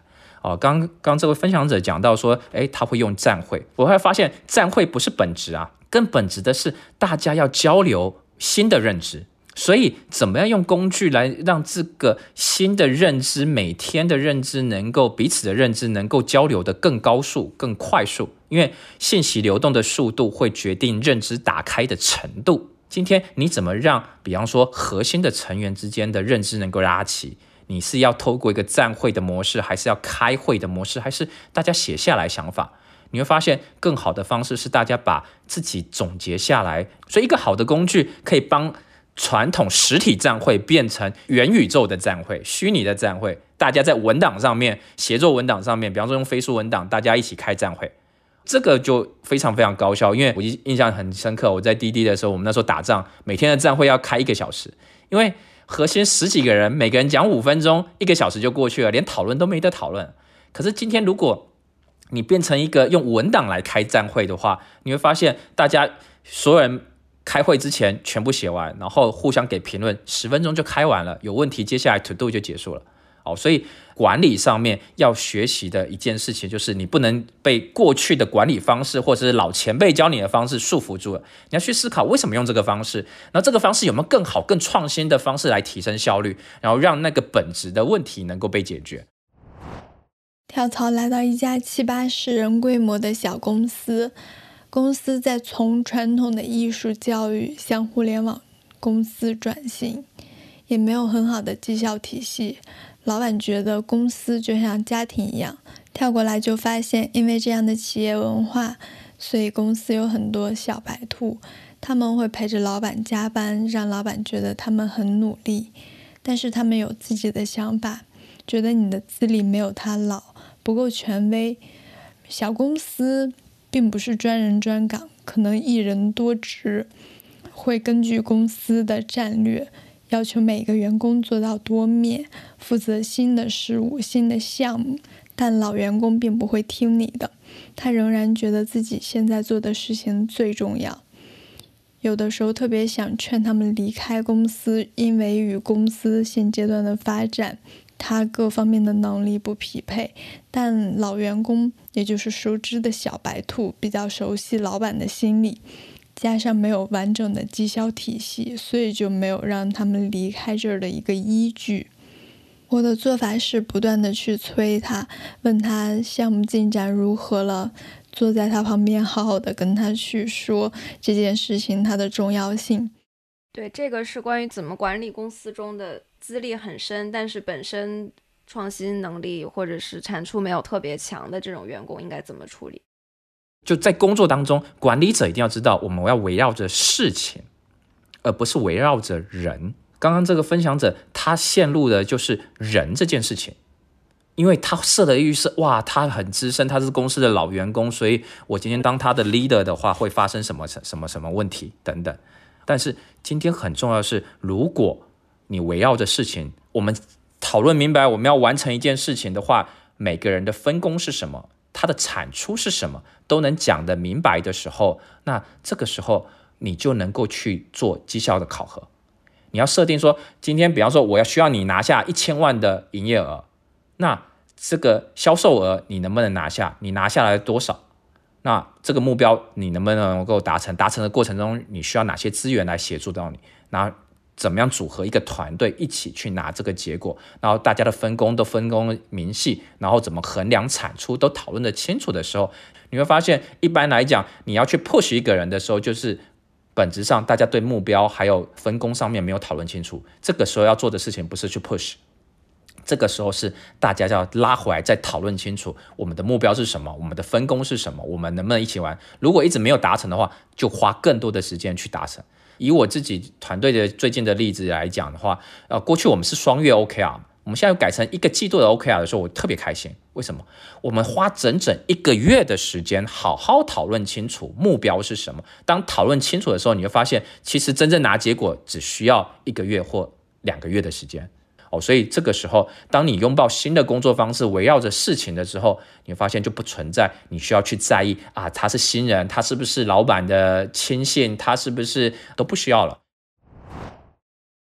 Speaker 4: 哦，刚刚这位分享者讲到说，诶，他会用站会，我会发现站会不是本质啊，更本质的是大家要交流新的认知。所以怎么样用工具来让这个新的认知，每天的认知能够彼此的认知能够交流的更高速更快速，因为信息流动的速度会决定认知打开的程度。今天你怎么让比方说核心的成员之间的认知能够拉齐，你是要透过一个站会的模式，还是要开会的模式，还是大家写下来想法，你会发现更好的方式是大家把自己总结下来。所以一个好的工具可以帮传统实体站会变成元宇宙的站会，虚拟的站会，大家在文档上面协作文档上面，比方说用飞书文档，大家一起开站会，这个就非常非常高效。因为我印象很深刻，我在滴滴的时候，我们那时候打仗，每天的站会要开一个小时，因为核心十几个人，每个人讲五分钟，一个小时就过去了，连讨论都没得讨论。可是今天如果你变成一个用文档来开站会的话，你会发现大家所有人开会之前全部写完，然后互相给评论，十分钟就开完了，有问题接下来 to do 就结束了。哦，所以管理上面要学习的一件事情就是你不能被过去的管理方式或者是老前辈教你的方式束缚住了，你要去思考为什么用这个方式，然后这个方式有没有更好更创新的方式来提升效率，然后让那个本质的问题能够被解决。
Speaker 9: 跳槽来到一家七八十人规模的小公司，公司在从传统的艺术教育向互联网公司转型，也没有很好的绩效体系。老板觉得公司就像家庭一样，跳过来就发现因为这样的企业文化，所以公司有很多小白兔，他们会陪着老板加班，让老板觉得他们很努力，但是他们有自己的想法，觉得你的资历没有他老，不够权威。小公司并不是专人专岗，可能一人多职，会根据公司的战略要求每个员工做到多面，负责新的事物、新的项目，但老员工并不会听你的，他仍然觉得自己现在做的事情最重要。有的时候特别想劝他们离开公司，因为与公司现阶段的发展，他各方面的能力不匹配，但老员工也就是熟知的小白兔比较熟悉老板的心理，加上没有完整的绩效体系，所以就没有让他们离开这儿的一个依据。我的做法是不断的去催他，问他项目进展如何了，坐在他旁边好好的跟他去说这件事情它的重要性。
Speaker 2: 对，这个是关于怎么管理公司中的资历很深，但是本身创新能力或者是产出没有特别强的这种员工应该怎么处理。
Speaker 4: 就在工作当中，管理者一定要知道我们要围绕着事情，而不是围绕着人。刚刚这个分享者他陷入的就是人这件事情，因为他设的预设，哇，他很资深，他是公司的老员工，所以我今天当他的 leader 的话会发生什么什么什么问题等等。但是今天很重要的是，如果你围绕着事情，我们讨论明白我们要完成一件事情的话，每个人的分工是什么，它的产出是什么，都能讲得明白的时候，那这个时候你就能够去做绩效的考核。你要设定说，今天比方说我要需要你拿下一千万的营业额，那这个销售额你能不能拿下？你拿下来多少？那这个目标你能不能够达成？达成的过程中，你需要哪些资源来协助到你？那怎么样组合一个团队一起去拿这个结果？然后大家的分工都分工明细，然后怎么衡量产出都讨论得清楚的时候，你会发现，一般来讲，你要去 push 一个人的时候，就是本质上大家对目标还有分工上面没有讨论清楚。这个时候要做的事情不是去 push。这个时候是大家要拉回来再讨论清楚我们的目标是什么，我们的分工是什么，我们能不能一起玩。如果一直没有达成的话，就花更多的时间去达成。以我自己团队的最近的例子来讲的话，呃，过去我们是双月 O K R， 我们现在又改成一个季度的 O K R 的时候，我特别开心。为什么？我们花整整一个月的时间好好讨论清楚目标是什么。当讨论清楚的时候，你会发现其实真正拿结果只需要一个月或两个月的时间。哦，所以这个时候，当你拥抱新的工作方式，围绕着事情的时候，你会发现就不存在你需要去在意啊，他是新人，他是不是老板的亲信，他是不是都不需要了。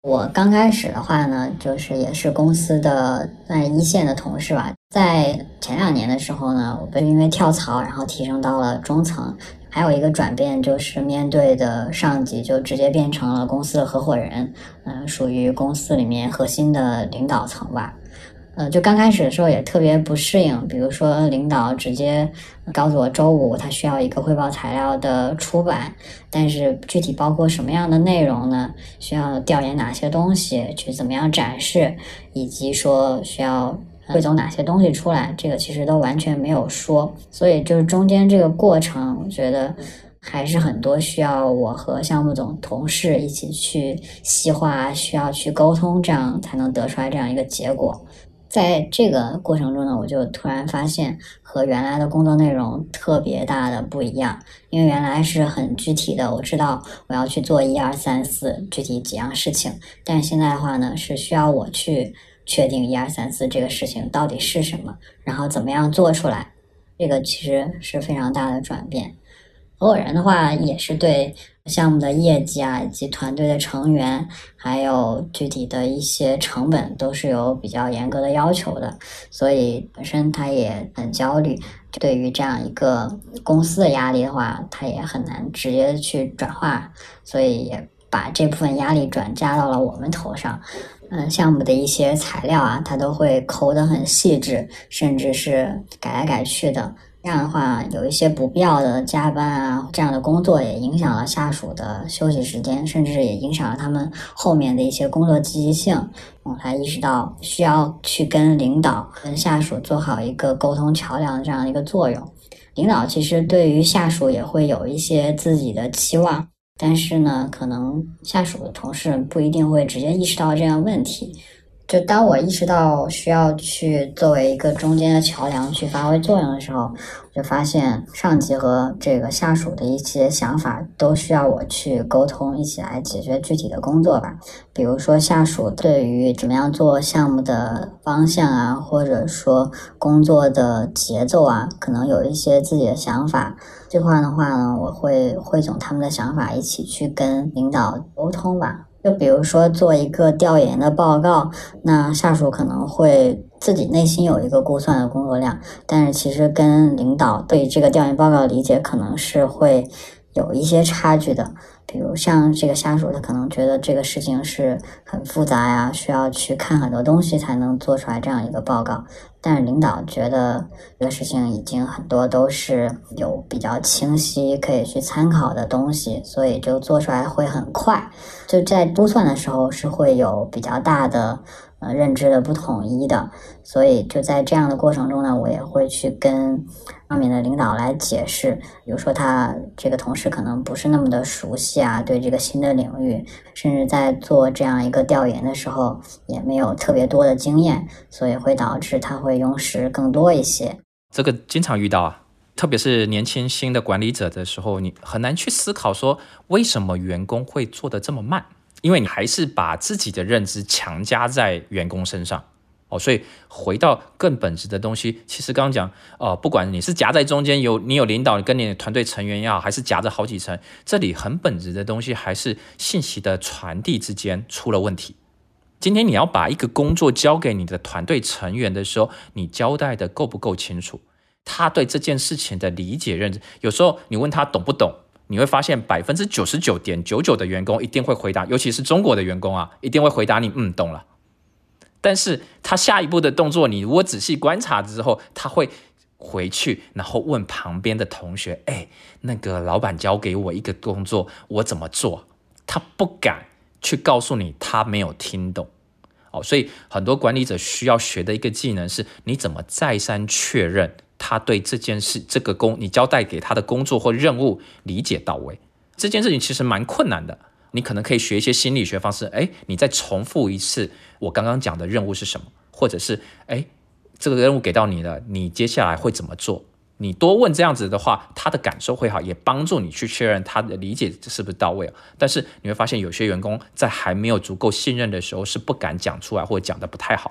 Speaker 5: 我刚开始的话呢，就是也是公司的算是一线的同事吧。在前两年的时候呢，我因为跳槽，然后提升到了中层。还有一个转变就是面对的上级就直接变成了公司的合伙人，嗯、呃，属于公司里面核心的领导层吧。呃，就刚开始的时候也特别不适应，比如说领导直接告诉我周五他需要一个汇报材料的出版，但是具体包括什么样的内容呢？需要调研哪些东西，去怎么样展示，以及说需要汇总哪些东西出来，这个其实都完全没有说。所以就是中间这个过程，我觉得还是很多需要我和项目总同事一起去细化，需要去沟通，这样才能得出来这样一个结果。在这个过程中呢，我就突然发现和原来的工作内容特别大的不一样。因为原来是很具体的，我知道我要去做一二三四具体几样事情，但是现在的话呢，是需要我去确定一二三四这个事情到底是什么，然后怎么样做出来，这个其实是非常大的转变。合伙人的话也是对项目的业绩啊，以及团队的成员，还有具体的一些成本都是有比较严格的要求的，所以本身他也很焦虑。对于这样一个公司的压力的话，他也很难直接去转化，所以也把这部分压力转嫁到了我们头上。嗯，项目的一些材料啊，他都会抠得很细致，甚至是改来改去的。这样的话，有一些不必要的加班啊，这样的工作也影响了下属的休息时间，甚至也影响了他们后面的一些工作积极性。我才意识到需要去跟领导、跟下属做好一个沟通桥梁的这样一个作用。领导其实对于下属也会有一些自己的期望，但是呢，可能下属的同事不一定会直接意识到这样问题。就当我意识到需要去作为一个中间的桥梁去发挥作用的时候，我就发现上级和这个下属的一些想法都需要我去沟通，一起来解决具体的工作吧。比如说下属对于怎么样做项目的方向啊，或者说工作的节奏啊，可能有一些自己的想法。这块的话呢，我会汇总他们的想法，一起去跟领导沟通吧。就比如说做一个调研的报告，那下属可能会自己内心有一个估算的工作量，但是其实跟领导对这个调研报告的理解可能是会有一些差距的。比如像这个下属，他可能觉得这个事情是很复杂呀，需要去看很多东西才能做出来这样一个报告，但是领导觉得这个事情已经很多都是有比较清晰可以去参考的东西，所以就做出来会很快。就在估算的时候是会有比较大的呃认知的不统一的，所以就在这样的过程中呢，我也会去跟上面的领导来解释，比如说他这个同事可能不是那么的熟悉啊，对这个新的领域，甚至在做这样一个调研的时候也没有特别多的经验，所以会导致他会用时更多一些。
Speaker 4: 这个经常遇到啊，特别是年轻新的管理者的时候，你很难去思考说为什么员工会做得这么慢，因为你还是把自己的认知强加在员工身上。哦，所以回到更本质的东西，其实刚刚讲，呃，不管你是夹在中间，有你有领导，你跟你的团队成员也好，还是夹着好几层，这里很本质的东西还是信息的传递之间出了问题。今天你要把一个工作交给你的团队成员的时候，你交代的够不够清楚？他对这件事情的理解认知，有时候你问他懂不懂，你会发现百分之九十九点九九的员工一定会回答，尤其是中国的员工啊，一定会回答你嗯懂了。但是他下一步的动作，你如果仔细观察之后，他会回去然后问旁边的同学，哎，那个老板交给我一个工作，我怎么做？他不敢去告诉你他没有听懂。哦，所以很多管理者需要学的一个技能是，你怎么再三确认他对这件事、这个工你交代给他的工作或任务理解到位。这件事情其实蛮困难的，你可能可以学一些心理学方式，哎，你再重复一次我刚刚讲的任务是什么，或者是哎，这个任务给到你了，你接下来会怎么做？你多问这样子的话，他的感受会好，也帮助你去确认他的理解是不是到位。但是你会发现有些员工在还没有足够信任的时候是不敢讲出来，或者讲得不太好。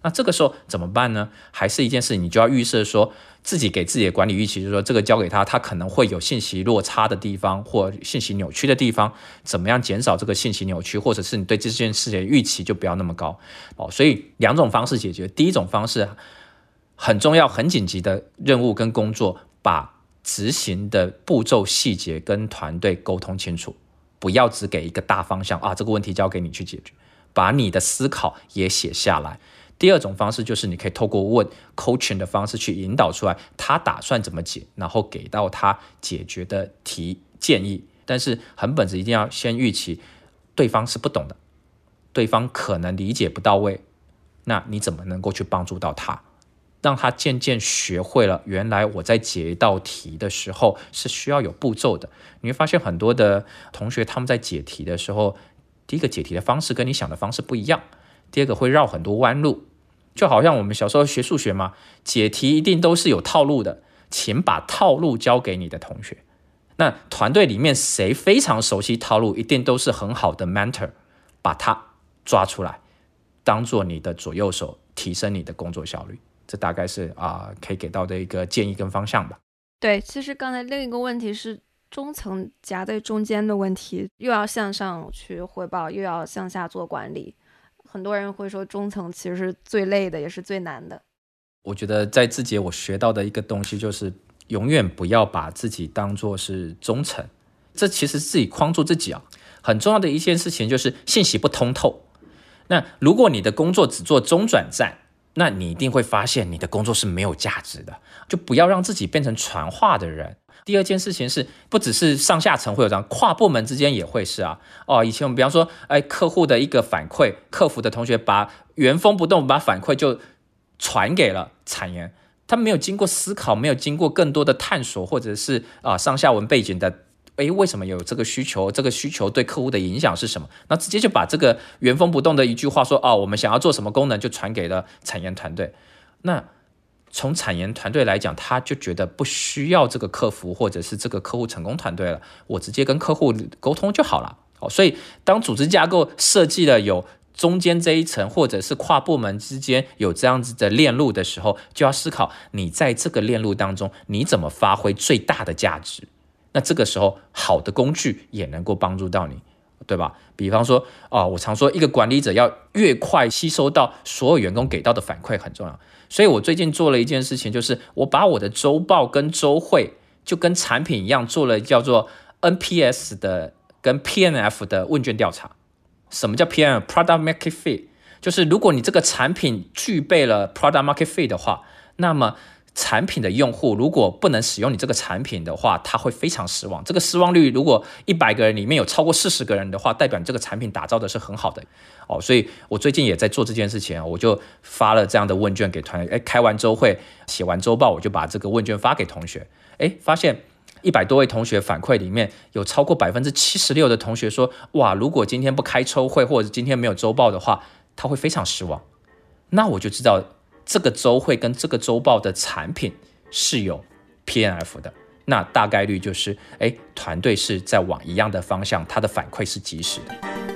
Speaker 4: 那这个时候怎么办呢？还是一件事，你就要预设说自己给自己的管理预期，就是说这个交给他，他可能会有信息落差的地方或信息扭曲的地方，怎么样减少这个信息扭曲，或者是你对这件事情的预期就不要那么高。哦，所以两种方式解决。第一种方式很重要很紧急的任务跟工作，把执行的步骤细节跟团队沟通清楚，不要只给一个大方向啊，这个问题交给你去解决，把你的思考也写下来。第二种方式就是你可以透过问 coaching 的方式去引导出来他打算怎么解，然后给到他解决的提建议。但是很本质一定要先预期对方是不懂的，对方可能理解不到位，那你怎么能够去帮助到他，让他渐渐学会了原来我在解一道题的时候是需要有步骤的。你会发现很多的同学他们在解题的时候，第一个解题的方式跟你想的方式不一样，第二个会绕很多弯路。就好像我们小时候学数学嘛，解题一定都是有套路的，请把套路交给你的同学。那团队里面谁非常熟悉套路，一定都是很好的 mentor， 把它抓出来当做你的左右手，提升你的工作效率。这大概是、呃、可以给到的一个建议跟方向吧。
Speaker 2: 对，其实刚才另一个问题是中层夹在中间的问题，又要向上去汇报，又要向下做管理。很多人会说中层其实是最累的，也是最难的。
Speaker 4: 我觉得在字节我学到的一个东西就是永远不要把自己当作是中层，这其实自己框住自己啊。很重要的一件事情就是信息不通透。那如果你的工作只做中转站，那你一定会发现你的工作是没有价值的，就不要让自己变成传话的人。第二件事情是，不只是上下层会有这样，跨部门之间也会是啊。哦，以前我们比方说，哎，客户的一个反馈，客服的同学把原封不动把反馈就传给了产研，他没有经过思考，没有经过更多的探索，或者是啊、呃、上下文背景的，哎，为什么有这个需求？这个需求对客户的影响是什么？那直接就把这个原封不动的一句话说，哦，我们想要做什么功能，就传给了产研团队。那从产研团队来讲，他就觉得不需要这个客服或者是这个客户成功团队了，我直接跟客户沟通就好了。哦，所以当组织架构设计了有中间这一层，或者是跨部门之间有这样子的链路的时候，就要思考你在这个链路当中，你怎么发挥最大的价值。那这个时候，好的工具也能够帮助到你，对吧？比方说，哦，我常说一个管理者要越快吸收到所有员工给到的反馈很重要。所以我最近做了一件事情，就是我把我的周报跟周会就跟产品一样，做了叫做 N P S 的跟 P N F 的问卷调查。什么叫 P N F？Product Market Fit， 就是如果你这个产品具备了 Product Market Fit 的话，那么产品的用户如果不能使用你这个产品的话，他会非常失望。这个失望率如果一百个人里面有超过四十个人的话，代表你这个产品打造的是很好的。哦，所以我最近也在做这件事情，我就发了这样的问卷给团队。开完周会，写完周报，我就把这个问卷发给同学。诶，发现一百多位同学反馈里面有超过百分之七十六的同学说，哇，如果今天不开周会或者今天没有周报的话，他会非常失望。那我就知道这个周会跟这个周报的产品是有 P N F 的，那大概率就是诶，团队是在往一样的方向，他的反馈是及时的。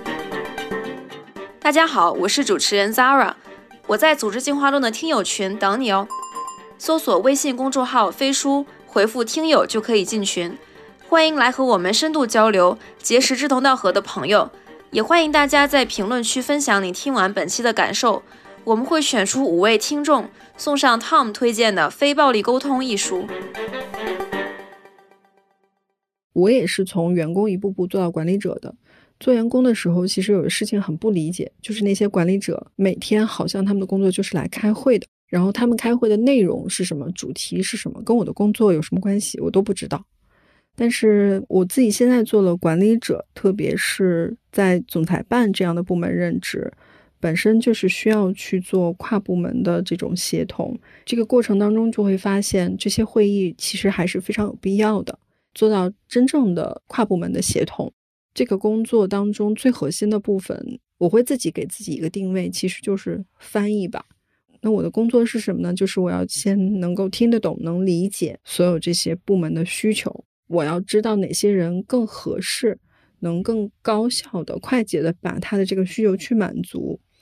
Speaker 2: 大家好，我是主持人 Zara， 我在组织进化论的听友群等你哦。搜索微信公众号飞书，回复听友就可以进群，欢迎来和我们深度交流，结识志同道合的朋友。也欢迎大家在评论区分享你听完本期的感受，我们会选出五位听众，送上 Tom 推荐的《非暴力沟通》一书。
Speaker 10: 我也是从员工一步步做到管理者的。做员工的时候，其实有的事情很不理解，就是那些管理者每天好像他们的工作就是来开会的，然后他们开会的内容是什么，主题是什么，跟我的工作有什么关系，我都不知道。但是我自己现在做了管理者，特别是在总裁办这样的部门任职，本身就是需要去做跨部门的这种协同，这个过程当中就会发现这些会议其实还是非常有必要的，做到真正的跨部门的协同。这个工作当中最核心的部分，我会自己给自己一个定位，其实就是翻译吧。那我的工作是什么呢？就是我要先能够听得懂，能理解所有这些部门的需求，我要知道哪些人更合适，能更高效的快捷的把他的这个需求去满足。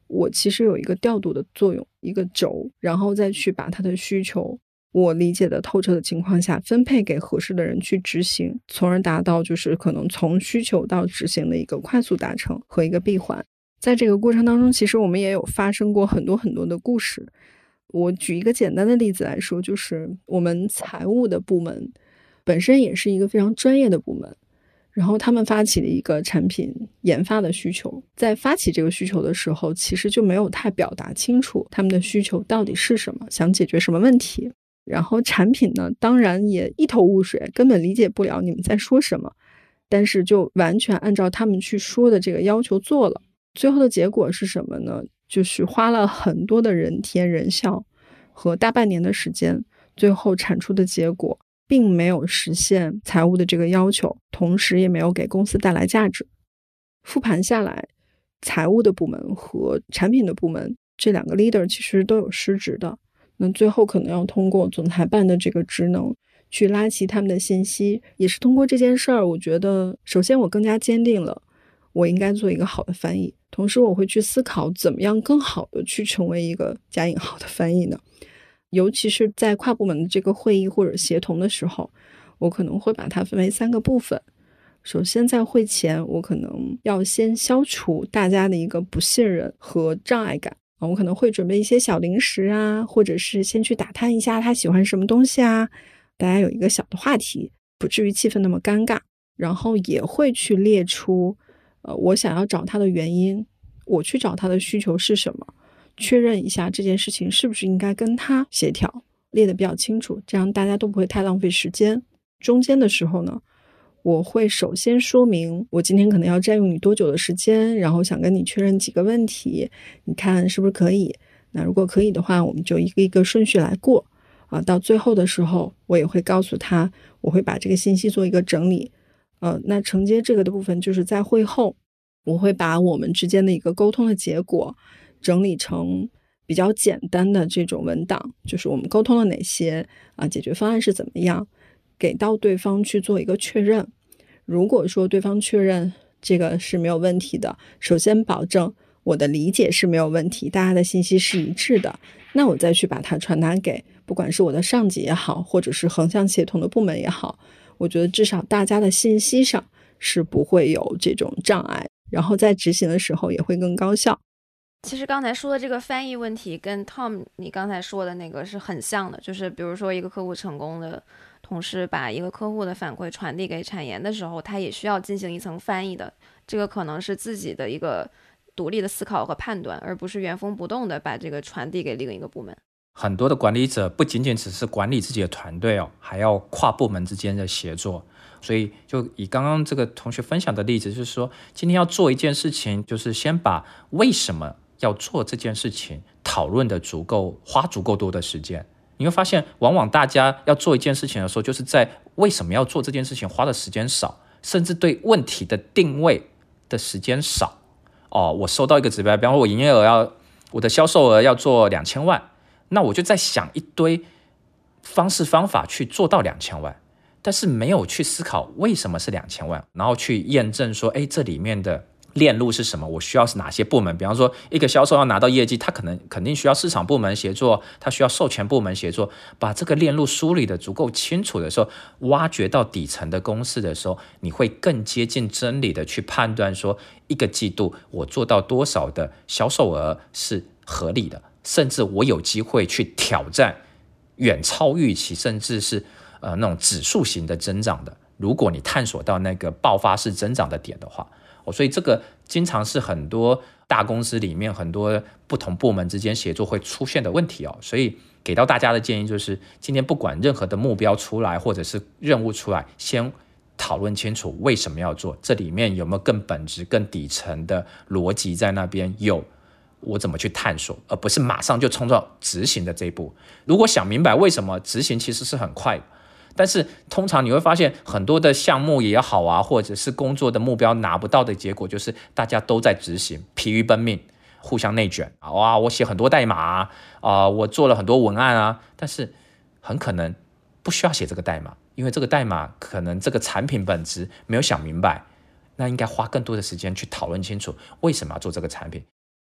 Speaker 10: 我其实有一个调度的作用，一个轴，然后再去把他的需求我理解的透彻的情况下分配给合适的人去执行，从而达到就是可能从需求到执行的一个快速达成和一个闭环。在这个过程当中，其实我们也有发生过很多很多的故事。我举一个简单的例子来说，就是我们财务的部门本身也是一个非常专业的部门，然后他们发起了一个产品研发的需求，在发起这个需求的时候，其实就没有太表达清楚他们的需求到底是什么，想解决什么问题。然后产品呢，当然也一头雾水，根本理解不了你们在说什么，但是就完全按照他们去说的这个要求做了。最后的结果是什么呢？就是花了很多的人天人效和大半年的时间，最后产出的结果并没有实现财务的这个要求，同时也没有给公司带来价值。复盘下来，财务的部门和产品的部门这两个 leader 其实都有失职的，那最后可能要通过总裁办的这个职能去拉齐他们的信息，也是通过这件事儿，我觉得首先我更加坚定了我应该做一个好的翻译，同时我会去思考怎么样更好的去成为一个加引号的翻译呢？尤其是在跨部门的这个会议或者协同的时候，我可能会把它分为三个部分。首先在会前，我可能要先消除大家的一个不信任和障碍感，我可能会准备一些小零食啊，或者是先去打探一下他喜欢什么东西啊，大家有一个小的话题，不至于气氛那么尴尬。然后也会去列出呃，我想要找他的原因，我去找他的需求是什么，确认一下这件事情是不是应该跟他协调，列得比较清楚，这样大家都不会太浪费时间。中间的时候呢，我会首先说明我今天可能要占用你多久的时间，然后想跟你确认几个问题，你看是不是可以。那如果可以的话，我们就一个一个顺序来过啊。到最后的时候，我也会告诉他，我会把这个信息做一个整理。呃，那承接这个的部分就是在会后，我会把我们之间的一个沟通的结果整理成比较简单的这种文档，就是我们沟通了哪些啊，解决方案是怎么样，给到对方去做一个确认。如果说对方确认这个是没有问题的，首先保证我的理解是没有问题，大家的信息是一致的，那我再去把它传达给不管是我的上级也好，或者是横向协同的部门也好，我觉得至少大家的信息上是不会有这种障碍，然后在执行的时候也会更高效。
Speaker 2: 其实刚才说的这个翻译问题跟 Tom 你刚才说的那个是很像的，就是比如说一个客户成功的同时把一个客户的反馈传递给产研的时候，他也需要进行一层翻译的，这个可能是自己的一个独立的思考和判断，而不是原封不动的把这个传递给另一个部门。
Speaker 4: 很多的管理者不仅仅只是管理自己的团队哦，还要跨部门之间的协作。所以就以刚刚这个同学分享的例子，就是说今天要做一件事情，就是先把为什么要做这件事情讨论的足够，花足够多的时间。你会发现往往大家要做一件事情的时候，就是在为什么要做这件事情花的时间少，甚至对问题的定位的时间少。哦，我收到一个指标，比方说我营业额要，我的销售额要做两千万，那我就在想一堆方式方法去做到两千万，但是没有去思考为什么是两千万，然后去验证说，哎，这里面的链路是什么？我需要是哪些部门？比方说，一个销售要拿到业绩，他可能肯定需要市场部门协作，他需要授权部门协作。把这个链路梳理的足够清楚的时候，挖掘到底层的公式的时候，你会更接近真理的去判断说，一个季度我做到多少的销售额是合理的，甚至我有机会去挑战远超预期，甚至是呃那种指数型的增长的。如果你探索到那个爆发式增长的点的话。所以这个经常是很多大公司里面很多不同部门之间协作会出现的问题哦。所以给到大家的建议就是，今天不管任何的目标出来或者是任务出来，先讨论清楚为什么要做，这里面有没有更本质更底层的逻辑在那边，有我怎么去探索，而不是马上就冲到执行的这一步。如果想明白为什么，执行其实是很快的，但是通常你会发现很多的项目也好啊，或者是工作的目标拿不到的结果，就是大家都在执行，疲于奔命，互相内卷啊！哇，我写很多代码啊、呃，我做了很多文案啊，但是很可能不需要写这个代码，因为这个代码可能这个产品本质没有想明白，那应该花更多的时间去讨论清楚为什么要做这个产品。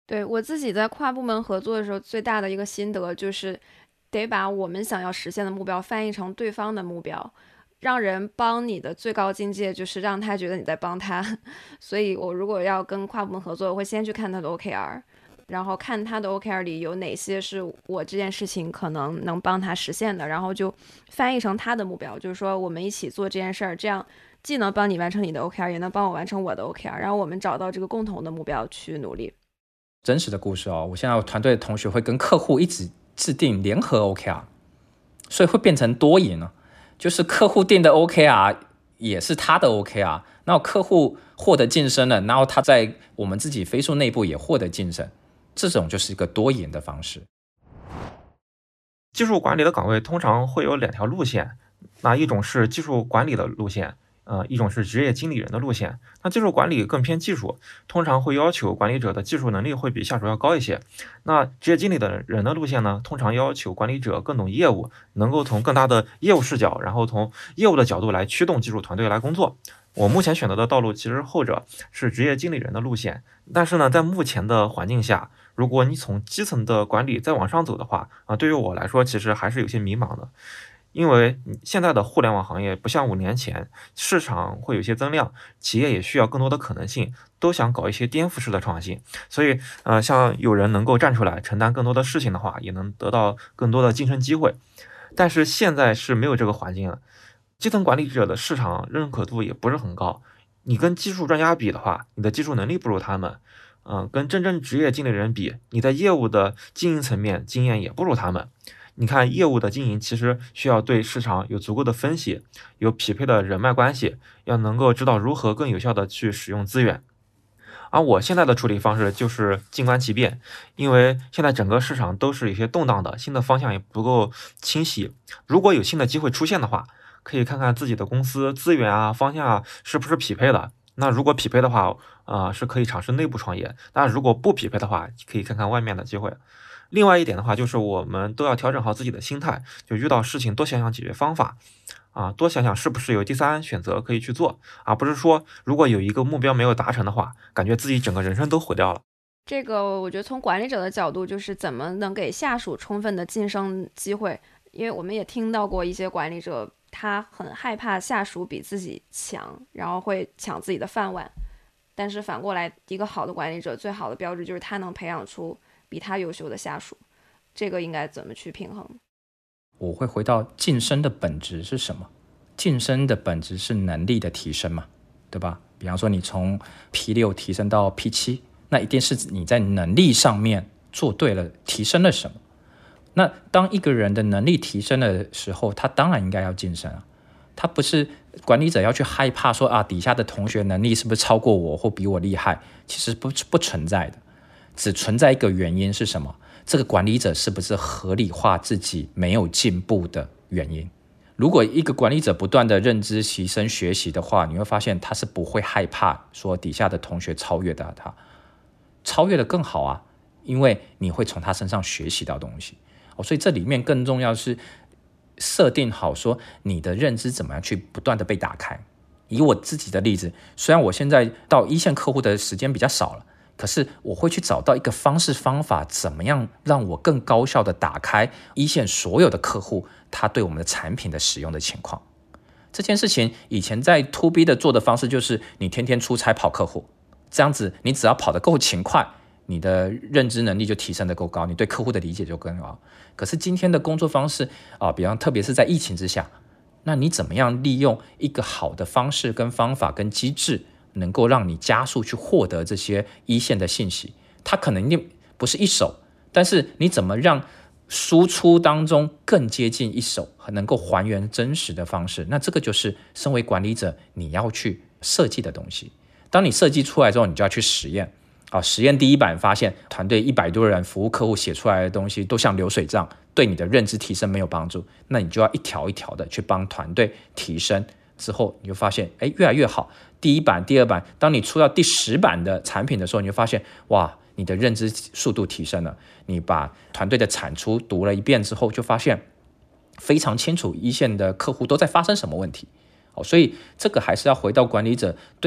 Speaker 2: 对，我自己在跨部门合作的时候，最大的一个心得就是得把我们想要实现的目标翻译成对方的目标，让人帮你的最高境界就是让他觉得你在帮他。所以我如果要跟跨部门合作，我会先去看他的 O K R， 然后看他的 O K R 里有哪些是我这件事情可能能帮他实现的，然后就翻译成他的目标，就是说我们一起做这件事儿，这样既能帮你完成你的 O K R， 也能帮我完成我的 O K R， 然后我们找到这个共同的目标去努力。
Speaker 4: 真实的故事哦，我现在我团队的同学会跟客户一直制定联合 O K R， 所以会变成多赢了，就是客户定的 O K R 也是他的 O K R， 然后客户获得晋升了，然后他在我们自己飞速内部也获得晋升，这种就是一个多赢的方式。
Speaker 11: 技术管理的岗位通常会有两条路线，那一种是技术管理的路线，呃，一种是职业经理人的路线。那技术管理更偏技术，通常会要求管理者的技术能力会比下属要高一些。那职业经理的人的路线呢，通常要求管理者更懂业务，能够从更大的业务视角，然后从业务的角度来驱动技术团队来工作。我目前选择的道路其实后者是职业经理人的路线，但是呢，在目前的环境下，如果你从基层的管理再往上走的话，啊，对于我来说其实还是有些迷茫的。因为现在的互联网行业不像五年前，市场会有些增量，企业也需要更多的可能性，都想搞一些颠覆式的创新。所以，呃，像有人能够站出来承担更多的事情的话，也能得到更多的晋升机会。但是现在是没有这个环境了，基层管理者的市场认可度也不是很高。你跟技术专家比的话，你的技术能力不如他们。嗯、呃，跟真正职业经理人比，你在业务的经营层面经验也不如他们。你看，业务的经营其实需要对市场有足够的分析，有匹配的人脉关系，要能够知道如何更有效的去使用资源。而我现在的处理方式就是静观其变，因为现在整个市场都是有些动荡的，新的方向也不够清晰。如果有新的机会出现的话，可以看看自己的公司资源啊、方向啊是不是匹配的。那如果匹配的话，呃，是可以尝试内部创业；那如果不匹配的话，可以看看外面的机会。另外一点的话，就是我们都要调整好自己的心态，就遇到事情多想想解决方法，啊，多想想是不是有第三选择可以去做，而不是说如果有一个目标没有达成的话，感觉自己整个人生都毁掉了。
Speaker 2: 这个我觉得从管理者的角度，就是怎么能给下属充分的晋升机会，因为我们也听到过一些管理者，他很害怕下属比自己强，然后会抢自己的饭碗。但是反过来，一个好的管理者最好的标志就是他能培养出比他优秀的下属，这个应该怎么去平衡？
Speaker 4: 我会回到晋升的本质是什么？晋升的本质是能力的提升嘛，对吧？比方说你从 P 六 提升到 P 七， 那一定是你在能力上面做对了，提升了什么？那当一个人的能力提升的时候，他当然应该要晋升啊。他不是管理者要去害怕说啊，底下的同学能力是不是超过我或比我厉害？其实不不存在的，只存在一个原因是什么？这个管理者是不是合理化自己没有进步的原因？如果一个管理者不断的认知提升学习的话，你会发现他是不会害怕说底下的同学超越的他，超越的更好啊，因为你会从他身上学习到东西。哦，所以这里面更重要是设定好说你的认知怎么样去不断的被打开。以我自己的例子，虽然我现在到一线客户的时间比较少了，可是我会去找到一个方式方法，怎么样让我更高效的打开一线所有的客户他对我们的产品的使用的情况。这件事情以前在 to B 的做的方式就是你天天出差跑客户，这样子你只要跑得够勤快，你的认知能力就提升得够高，你对客户的理解就更高。可是今天的工作方式啊，比方特别是在疫情之下，那你怎么样利用一个好的方式跟方法跟机制，能够让你加速去获得这些一线的信息？它可能不是一手，但是你怎么让输出当中更接近一手，能够还原真实的方式？那这个就是身为管理者你要去设计的东西。当你设计出来之后，你就要去实验。啊，实验第一版发现团队一百多人服务客户写出来的东西都像流水账，对你的认知提升没有帮助，那你就要一条一条的去帮团队提升。之后你就发现哎，越来越好。第一版第二版，当你出到第十版的产品的时候，你就发现哇，你的认知速度提升了。你把团队的产出读了一遍之后，就发现非常清楚一线的客户都在发生什么问题。所以这个还是要回到管理者对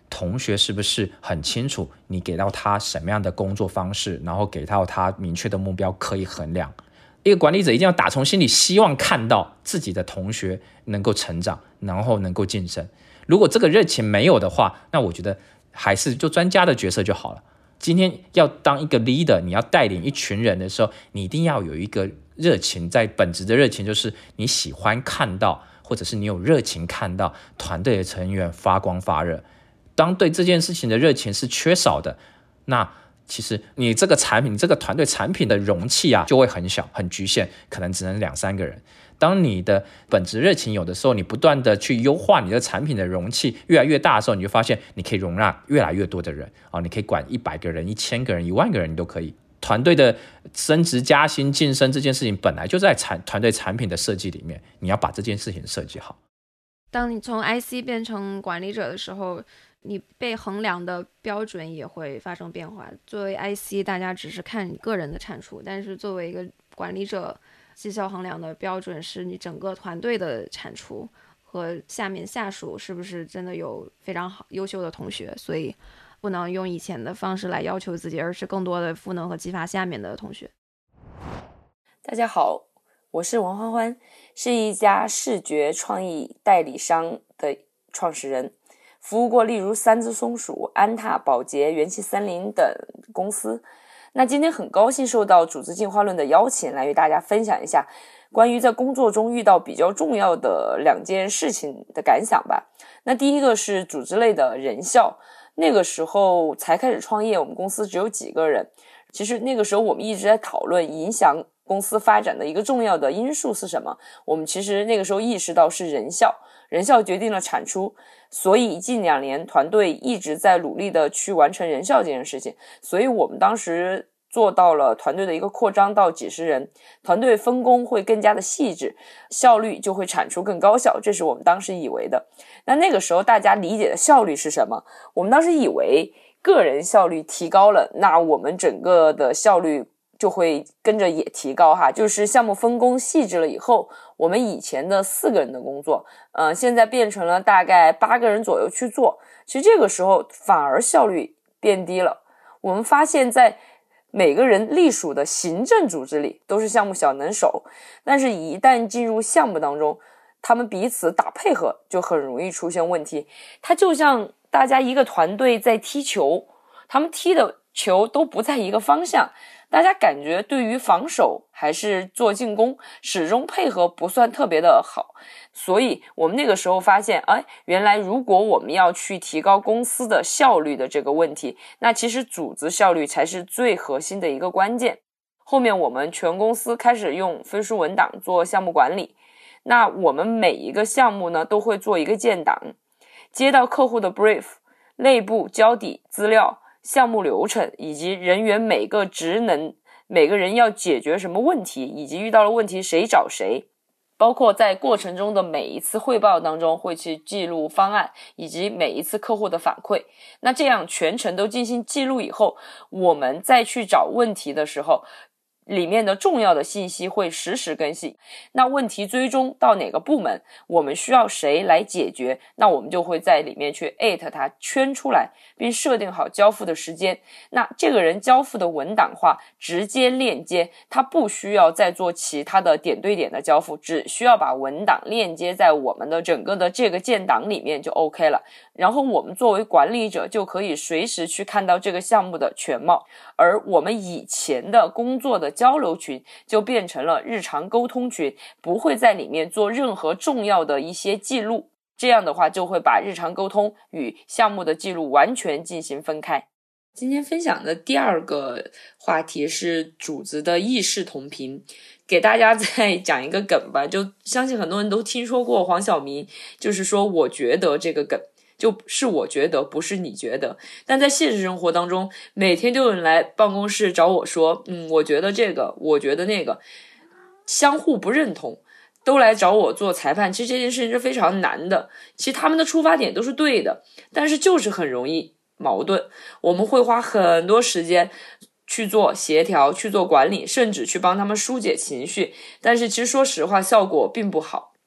Speaker 4: 同学是不是很清楚你给到他什么样的工作方式，然后给到他明确的目标可以衡量。一个管理者一定要打从心里希望看到自己的同学能够成长，然后能够晋升。如果这个热情没有的话，那我觉得还是就专家的角色就好了。今天要当一个 leader， 你要带领一群人的时候，你一定要有一个热情，在本质的热情就是你喜欢看到，或者是你有热情看到团队的成员发光发热。当对这件事情的热情是缺少的，那其实你这个产品，你这个团队产品的容器啊，就会很小很局限，可能只能两三个人。当你的本质热情有的时候，你不断的去优化你的产品的容器越来越大的时候，你就发现你可以容纳越来越多的人啊，你可以管一百个人、一千个人、一万个人，你都可以。团队的升职加薪晋升这件事情本来就在产团队产品的设计里面，你要把这件事情设计好。
Speaker 2: 当你从 I C 变成管理者的时候，你被衡量的标准也会发生变化。作为 I C， 大家只是看你个人的产出，但是作为一个管理者，绩效衡量的标准是你整个团队的产出和下面下属是不是真的有非常好优秀的同学，所以不能用以前的方式来要求自己，而是更多的赋能和激发下面的同学。
Speaker 12: 大家好，我是王欢欢，是一家视觉创意代理商的创始人，服务过例如三只松鼠、安踏、宝洁、元气森林等公司。那今天很高兴受到组织进化论的邀请，来与大家分享一下关于在工作中遇到比较重要的两件事情的感想吧。那第一个是组织类的人效，那个时候才开始创业，我们公司只有几个人。其实那个时候我们一直在讨论影响公司发展的一个重要的因素是什么，我们其实那个时候意识到是人效，人效决定了产出，所以近两年团队一直在努力的去完成人效这件事情，所以我们当时做到了团队的一个扩张到几十人，团队分工会更加的细致，效率就会产出更高效，这是我们当时以为的。那那个时候大家理解的效率是什么？我们当时以为个人效率提高了，那我们整个的效率就会跟着也提高哈，就是项目分工细致了以后，我们以前的四个人的工作，呃，现在变成了大概八个人左右去做。其实这个时候反而效率变低了。我们发现在每个人隶属的行政组织里都是项目小能手，但是一旦进入项目当中，他们彼此打配合就很容易出现问题。它就像大家一个团队在踢球，他们踢的球都不在一个方向，大家感觉对于防守还是做进攻始终配合不算特别的好。所以我们那个时候发现，哎，原来如果我们要去提高公司的效率的这个问题，那其实组织效率才是最核心的一个关键。后面我们全公司开始用飞书文档做项目管理，那我们每一个项目呢都会做一个建档，接到客户的 brief， 内部交底资料、项目流程以及人员每个职能，每个人要解决什么问题，以及遇到了问题谁找谁，包括在过程中的每一次汇报当中会去记录方案以及每一次客户的反馈。那这样全程都进行记录以后，我们再去找问题的时候，里面的重要的信息会实时更新。那问题追踪到哪个部门，我们需要谁来解决，那我们就会在里面去 at 它，圈出来，并设定好交付的时间。那这个人交付的文档化直接链接，他不需要再做其他的点对点的交付，只需要把文档链接在我们的整个的这个建档里面就 OK 了。然后我们作为管理者就可以随时去看到这个项目的全貌，而我们以前的工作的交流群就变成了日常沟通群，不会在里面做任何重要的一些记录，这样的话就会把日常沟通与项目的记录完全进行分开。今天分享的第二个话题是组织的意识同频，给大家再讲一个梗吧，就相信很多人都听说过黄晓明就是说我觉得这个梗，就是我觉得不是你觉得。但在现实生活当中，每天都有人来办公室找我说嗯，我觉得这个，我觉得那个，相互不认同，都来找我做裁判。其实这件事情是非常难的，其实他们的出发点都是对的，但是就是很容易矛盾。我们会花很多时间去做协调，去做管理，甚至去帮他们疏解情绪，但是其实说实话效果并不好。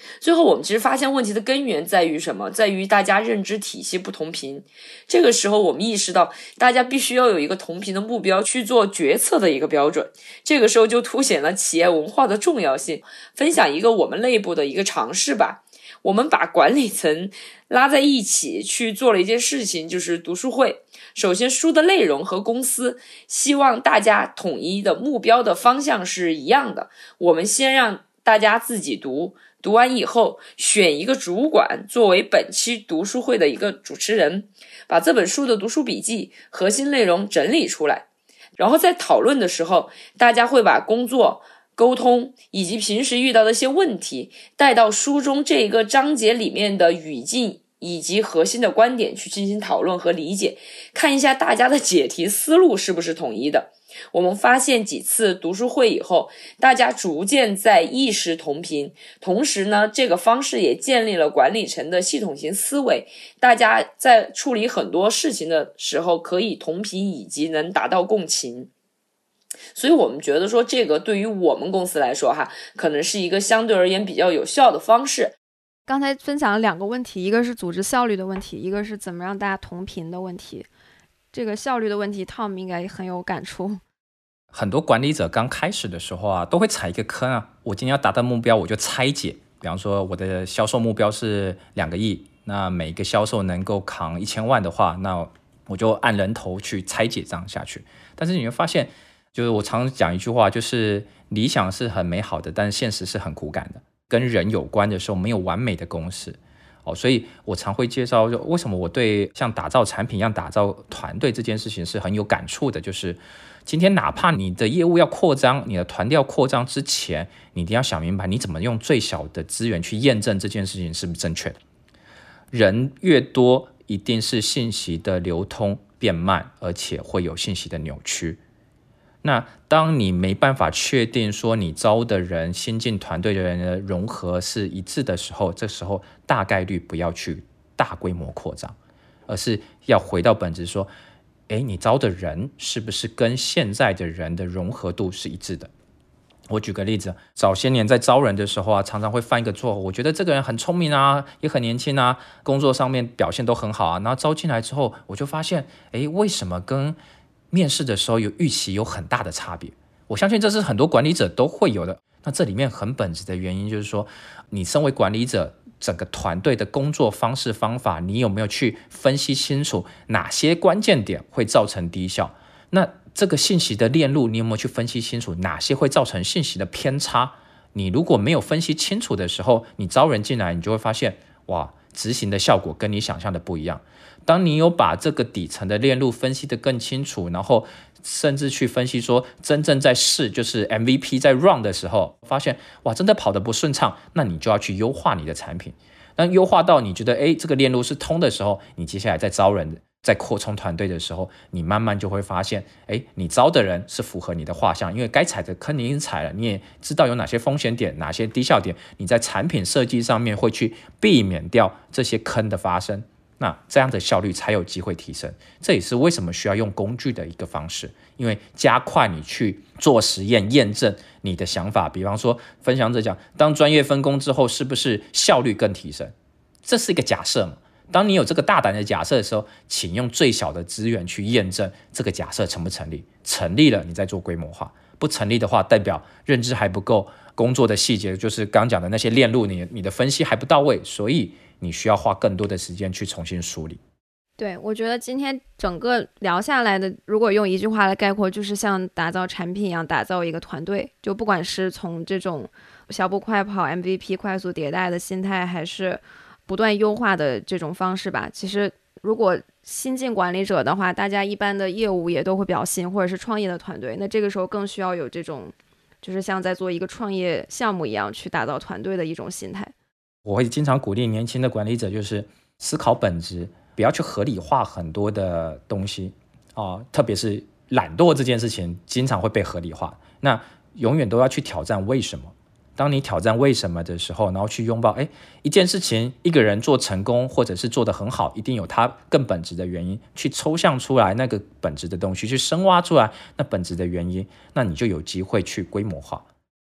Speaker 12: 最后我们其实发现问题的根源在于什么？在于大家认知体系不同频。这个时候我们意识到大家必须要有一个同频的目标去做决策的一个标准，这个时候就凸显了企业文化的重要性。分享一个我们内部的一个尝试吧，我们把管理层拉在一起去做了一件事情，就是读书会。首先书的内容和公司希望大家统一的目标的方向是一样的，我们先让大家自己读，读完以后选一个主管作为本期读书会的一个主持人，把这本书的读书笔记核心内容整理出来，然后在讨论的时候大家会把工作沟通以及平时遇到的一些问题带到书中这个章节里面的语境以及核心的观点去进行讨论和理解，看一下大家的解题思路是不是统一的。我们发现几次读书会以后，大家逐渐在意识同频，同时呢，这个方式也建立了管理层的系统型思维，大家在处理很多事情的时候可以同频以及能达到共情。所以我们觉得说这个对于我们公司来说哈，可能是一个相对而言比较有效的方式。
Speaker 2: 刚才分享了两个问题，一个是组织效率的问题，一个是怎么让大家同频的问题。这个效率的问题 Tom 应该很有感触。
Speaker 4: 很多管理者刚开始的时候啊，都会踩一个坑啊，我今天要达到目标我就拆解，比方说我的销售目标是两个亿，那每一个销售能够扛一千万的话，那我就按人头去拆解这样下去。但是你会发现，就是我常讲一句话，就是理想是很美好的，但是现实是很骨感的。跟人有关的时候没有完美的公式哦，所以我常会介绍为什么我对像打造产品一样打造团队这件事情是很有感触的，就是今天哪怕你的业务要扩张，你的团队要扩张之前，你一定要想明白你怎么用最小的资源去验证这件事情是不是正确的。人越多，一定是信息的流通变慢，而且会有信息的扭曲。那当你没办法确定说你招的人新进团队的人的融合是一致的时候，这时候大概率不要去大规模扩张，而是要回到本质说，诶，你招的人是不是跟现在的人的融合度是一致的。我举个例子，早些年在招人的时候啊，常常会犯一个错误，我觉得这个人很聪明啊，也很年轻啊，工作上面表现都很好啊，然后招进来之后我就发现，诶，为什么跟面试的时候有预期有很大的差别？我相信这是很多管理者都会有的。那这里面很本质的原因就是说，你身为管理者，整个团队的工作方式方法，你有没有去分析清楚哪些关键点会造成低效？那这个信息的链路，你有没有去分析清楚哪些会造成信息的偏差？你如果没有分析清楚的时候，你招人进来，你就会发现，哇，执行的效果跟你想象的不一样。当你有把这个底层的链路分析得更清楚，然后甚至去分析说真正在试，就是 M V P 在 run 的时候，发现哇真的跑得不顺畅，那你就要去优化你的产品。当优化到你觉得诶这个链路是通的时候，你接下来在招人在扩充团队的时候，你慢慢就会发现，诶你招的人是符合你的画像，因为该踩的坑你已经踩了，你也知道有哪些风险点，哪些低效点，你在产品设计上面会去避免掉这些坑的发生，那这样的效率才有机会提升。这也是为什么需要用工具的一个方式，因为加快你去做实验验证你的想法。比方说分享者讲，当专业分工之后是不是效率更提升，这是一个假设嘛。当你有这个大胆的假设的时候，请用最小的资源去验证这个假设成不成立，成立了你再做规模化，不成立的话代表认知还不够，工作的细节就是刚讲的那些链路，你你的分析还不到位，所以你需要花更多的时间去重新梳理。
Speaker 2: 对，我觉得今天整个聊下来的，如果用一句话来概括，就是像打造产品一样打造一个团队。就不管是从这种小步快跑 M V P 快速迭代的心态，还是不断优化的这种方式吧，其实如果新进管理者的话，大家一般的业务也都会比较新，或者是创业的团队，那这个时候更需要有这种就是像在做一个创业项目一样去打造团队的一种心态。
Speaker 4: 我会经常鼓励年轻的管理者，就是思考本质，不要去合理化很多的东西、呃、特别是懒惰这件事情经常会被合理化，那永远都要去挑战为什么。当你挑战为什么的时候，然后去拥抱，哎，一件事情一个人做成功或者是做得很好，一定有他更本质的原因，去抽象出来那个本质的东西，去深挖出来那本质的原因，那你就有机会去规模化。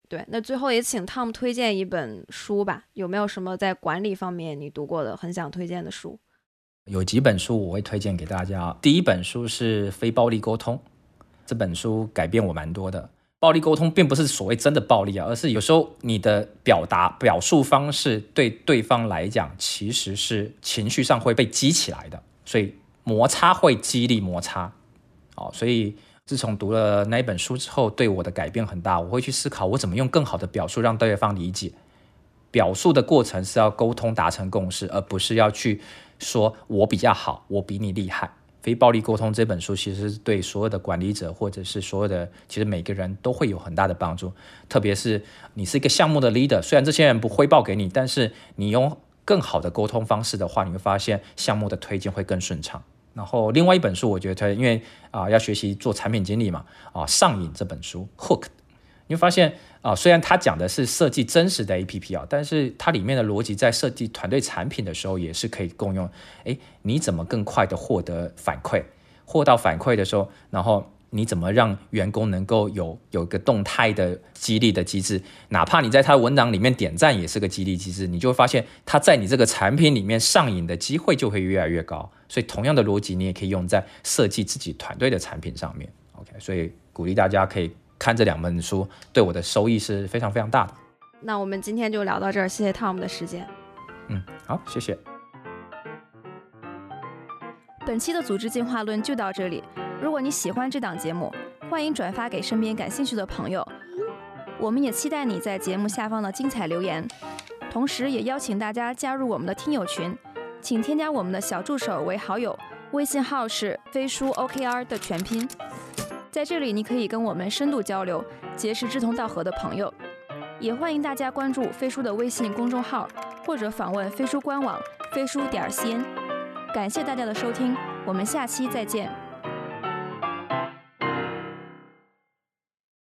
Speaker 2: 对，那最后也请 Tom 推荐一本书吧，有没有什么在管理方面你读过的很想推荐的书？
Speaker 4: 有几本书我会推荐给大家。第一本书是《非暴力沟通》，这本书改变我蛮多的。暴力沟通并不是所谓真的暴力啊，而是有时候你的表达表述方式对对方来讲其实是情绪上会被激起来的，所以摩擦会激励摩擦。哦，所以自从读了那一本书之后，对我的改变很大。我会去思考我怎么用更好的表述让对方理解。表述的过程是要沟通达成共识，而不是要去说我比较好，我比你厉害。非暴力沟通这本书其实是对所有的管理者或者是所有的其实每个人都会有很大的帮助，特别是你是一个项目的 leader， 虽然这些人不汇报给你，但是你用更好的沟通方式的话，你会发现项目的推进会更顺畅。然后另外一本书我觉得因为、呃、要学习做产品经理嘛、呃、上瘾这本书 Hook， 你会发现、呃、虽然它讲的是设计真实的 A P P、啊、但是它里面的逻辑在设计团队产品的时候也是可以共用。诶，你怎么更快的获得反馈，获到反馈的时候，然后你怎么让员工能够有有一个动态的激励的机制，哪怕你在他的文档里面点赞也是个激励机制，你就会发现他在你这个产品里面上瘾的机会就会越来越高。所以同样的逻辑你也可以用在设计自己团队的产品上面。 OK， 所以鼓励大家可以看这两本书，对我的收益是非常非常大的。
Speaker 2: 那我们今天就聊到这儿，谢谢 Tom 的时间。
Speaker 4: 嗯，好，谢谢。
Speaker 2: 本期的组织进化论就到这里。如果你喜欢这档节目，欢迎转发给身边感兴趣的朋友。我们也期待你在节目下方的精彩留言，同时也邀请大家加入我们的听友群，请添加我们的小助手为好友，微信号是飞书 O K R 的全拼。在这里你可以跟我们深度交流，结识志同道合的朋友。也欢迎大家关注飞书的微信公众号，或者访问飞书官网飞书点 C N。感谢大家的收听，我们下期再见。